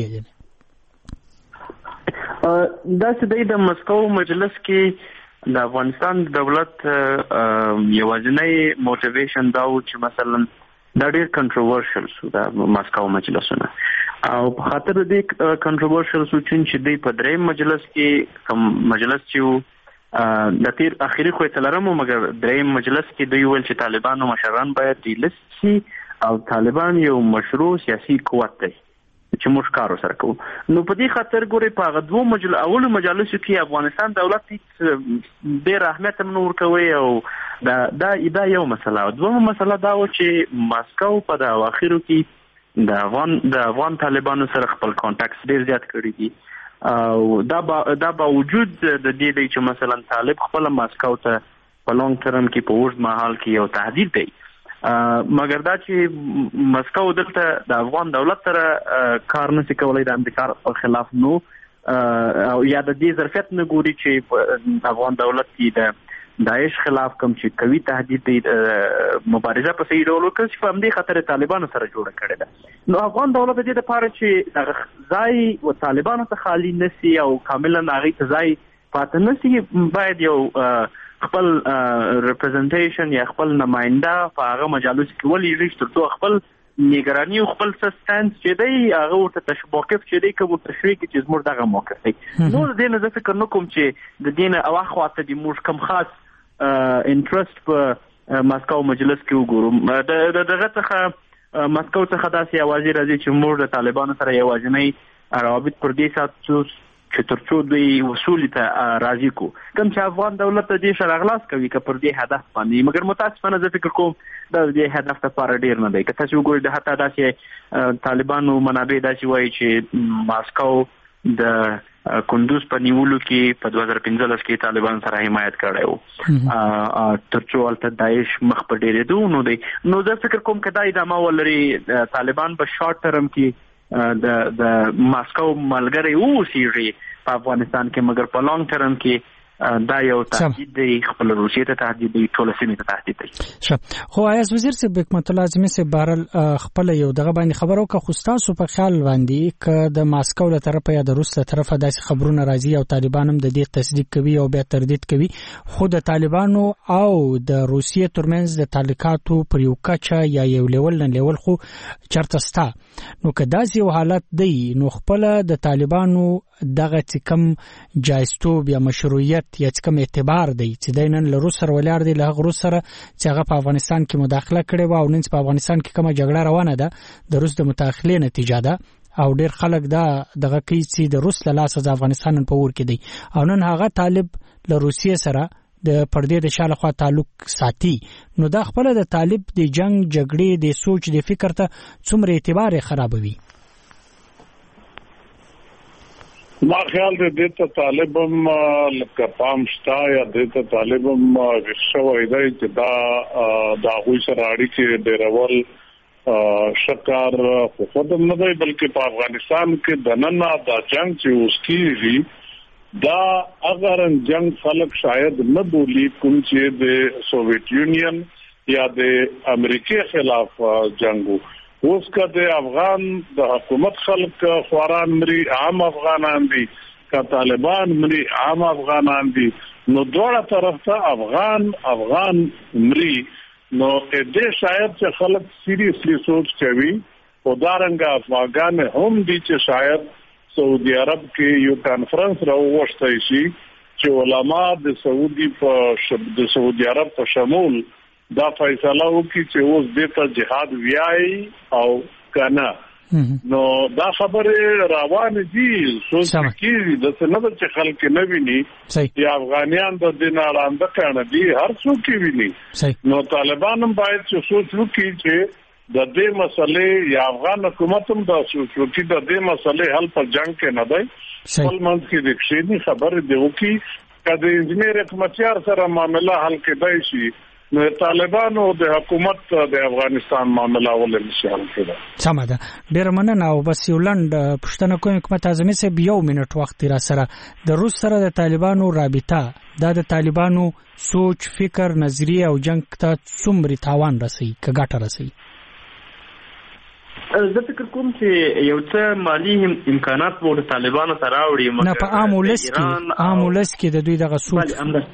دا چې د مسکو مجلس کې د افغانستان دولت یوازینی موټیویشن دا و چې مثلا دا ډېر کنټروورشل شو د ماسکو مجلسونه او په خاطر دې کنټروورشل شو چې د په دریم مجلس کې کوم مجلس چې د تیر اخیری خو تلرمو مګر دریم مجلس کې دوی ویل چې طالبانو مشران باید ډیلست شي او طالبان یو مشروع سیاسي قوت دی چې موږ کار وسره کوو. نو په دې خاطر ګوري په هغه دوه مجلسو کې افغانستان دولت ډېر اهمیت هم نور کوي او دا یو مسله. دویمه مسله دا و چې ماسکو په د اواخرو کې د افغان طالبانو سره خپل کانټاکټس ډیر زیات کړی دي او دا باوجود د دې دی چې مثلا طالب خپل ماسکو ته په لونګ ټرم کې په اوږد مهال کې یو تهدید دی، مګر دا چې مسکو دلته د افغان دولت سره کار نشي کولای د امریکا خلاف نو او یا د دې ظرفیت نه ګوري چې افغان دولت کې د داعش خلاف کوم چې قوي تهدید دی مبارزه په صحیح ډول وکړي چې په همدې خاطر طالبانو سره جوړه کړې ده. نو افغان دولت د دې لپاره چې ځای و طالبانو ته خالی نشي او کاملا هغه ته ځای پاتې نشي، باید یو خپل ریپرزنټیشن یا خپل نماینده په هغه مجالس کې ولې ترڅو خپل نگرانی او خپل سستانس چې دی هغه ورته موقف چې دی کوم تشریح چې زموږ دغه موقف دی. نو د دې نه زه فکر نه کوم چې د دې نه اواخواته د موږ کم خاص انټرست په ماسکو مجلس کې وګورو. دغه څخه ماسکو څخه داسې اوازې راځي چې موږ د طالبانو سره یوازینی روابط پر دې ساتو چې ترڅو دوی وصول ته راضي کو. کوم چې افغان دولت د دې شرغلاس کوي که پر دې هدف باندې، مګر متاسفانه زه فکر کوم دا د دې هدف لپاره ډیر نه دی. که تاسو وګورئ د حتی داسې طالبانو منابع داسې وایي چې ماسکو د کندوز په نیولو کې په 2015 کې طالبان سره حمایت کړی و ترڅو هلته داعش مخ په ډیرېدو نو دی. نو زه فکر کوم که دا ادامه ولري طالبان په شارټ ټرم کې د ماسکو ملګری اوسېږي په افغانستان کې، مګر په لانګ ټرم کې دا یو تهدید دی، خپل روسیې ته تهدید دی، ټول سیمې ته تهدید دی. خو ایاز وزیر صاحب حکمت الله اعظمي صاحب بهرحال خپل یو دغه باندې خبرو که خو ستاسو په خیال باندې که د ماسکو له طرفه یا د روس له طرفه داسې خبرونه راځي او طالبان هم د دې تصدیق کوي او بیا تردید کوي، خو د طالبانو او د روسیې ترمنځ د تعلقاتو پر یو کچه یا یو لیول نه لیول خو چرته ستا، نو که داسې یو حالت دی نو خپل د طالبانو دغه چې کوم جایزتوب یا مشروعیت یا چې کوم اعتبار دی چې د نن له روس سره ولاړ دی له روس سره چې هغه په افغانستان کې مداخله کړې و او نن په افغانستان کې کومه جګړه روانه ده د روس د مداخلې نتیجه ده او ډیر خلک دا دغه کوي چې د روس له لاسه د افغانستان په ور کې دی او نن هغه طالب له روسیې سره د پردې د شاله خوا تعلق ساتي، نو دا خپل د طالب د جنگ جګړې د سوچ د فکر ته څومره اعتبار خرابوي؟ ما خیال دې ته طالبم لکه پام شتا یا دې ته طالبم شوی دی چې دا غوي سره اړیکې ډیرول شکار خو خودم نه دی بلکې په افغانستان کې د نن دا جنگ چې اوس کیږي دا اگر جنگ خلق شاید نه بولی کوم چې د سوویت یونین یا د امریکای خلاف جنگو اوس کا د افغان د حکومت خلق خواران مری عام افغانان دي کا طالبان مری عام افغانان دي نو دوړه طرف ته افغان مری نو دې شاید چې خلق سیریسلی سوچ کوي او دارنګ افغان هم دي چې شاید سعودي عرب کې یو کانفرنس راوښتای شي چې علما د سعودي عرب په شمول دا فیصله وکړي چې اوس د ته جهاد ویای او کنه نو دا خبره روان دي سوچ کې د څنګه چې خلک نه ویني یا افغانیان د دین اړاند کنه دي هر څوک ویني نو طالبان هم باید چې سوچ وکړي چې د دې مسلې یا افغان حکومت هم دا سوچ وکړي د دې مسلې حل په جنگ کې نه دی خپل منځ کې د کښینی خبره دی وکړي کله انجنیر حکمتیار سره معاملې حل کېدای شي نو طالبانو د حکومت د افغانستان معاملې ولې نشي حل کېدای. سمه ده، ډېر مننه او بس یو لنډ پوښتنه کوم حکمت اعظمي صاحب یو منټ وخت را سره د روس سره د طالبانو رابطه دا د طالبانو سوچ فکر نظریه او جنگ ته څومره تاوان رسي که ګټه رسي؟ زه فکر کوم چې یو څه مالی امکانات وو د طالبانو سره راوړي نه په عام ولس کې د دوی دغه سوچ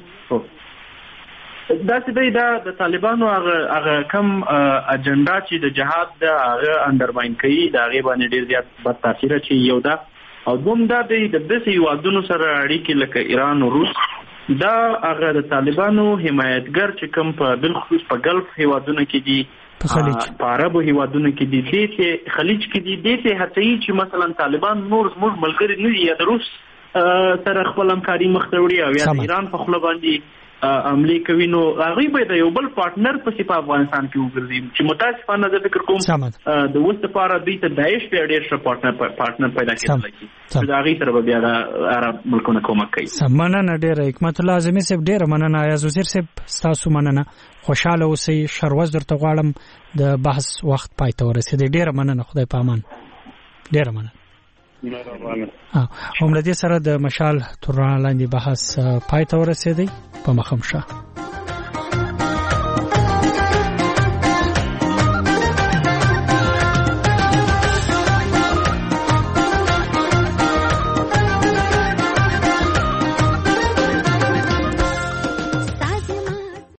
دا چې دی دا د طالبانو هغه کم اجنډا چې د جهاد د هغه انډرماین کوي د هغه باندې ډیر زیات بد تاثیر چي یو دا او دوم دا د دې هیوادونو سره اړیکې لکه ایران او روس دا هغه د طالبانو حمایتګر چې کم په بالخصوص په ګلف هیوادونو کې دي په عربو هیوادونو کې دي چې خلیج کې دي دې هڅوي چې مثلا طالبان نور زموږ ملګري نه دي یا د روس سره خپل همکاري مخ ته وړي او یا د ایران په خپل باندې عملي کوي نو هغه به د یو بل پارټنر په افغانستان کې وګرځي چې متاسفانه زه فکر کوم د اوس لپاره دوی ته داعش په ډېر ښه پارټنر پیدا کېدلی شي چې د هغې سره به بیا د عرب ملکونه کومک کوي. مننه ډېره حکمت الله اعظمي صاحب، ډېره مننه. ایاز وزیر صاحب ستاسو مننه. خوشحاله اوسئ. شروز درته غواړم د بحث وخت پای ته ورسېدی. ډېره مننه. خدای په امان. ډېره مننه. هم له دې سره د مشال تر رڼا لاندې بحث پای ته ورسېدی. په مخه شه.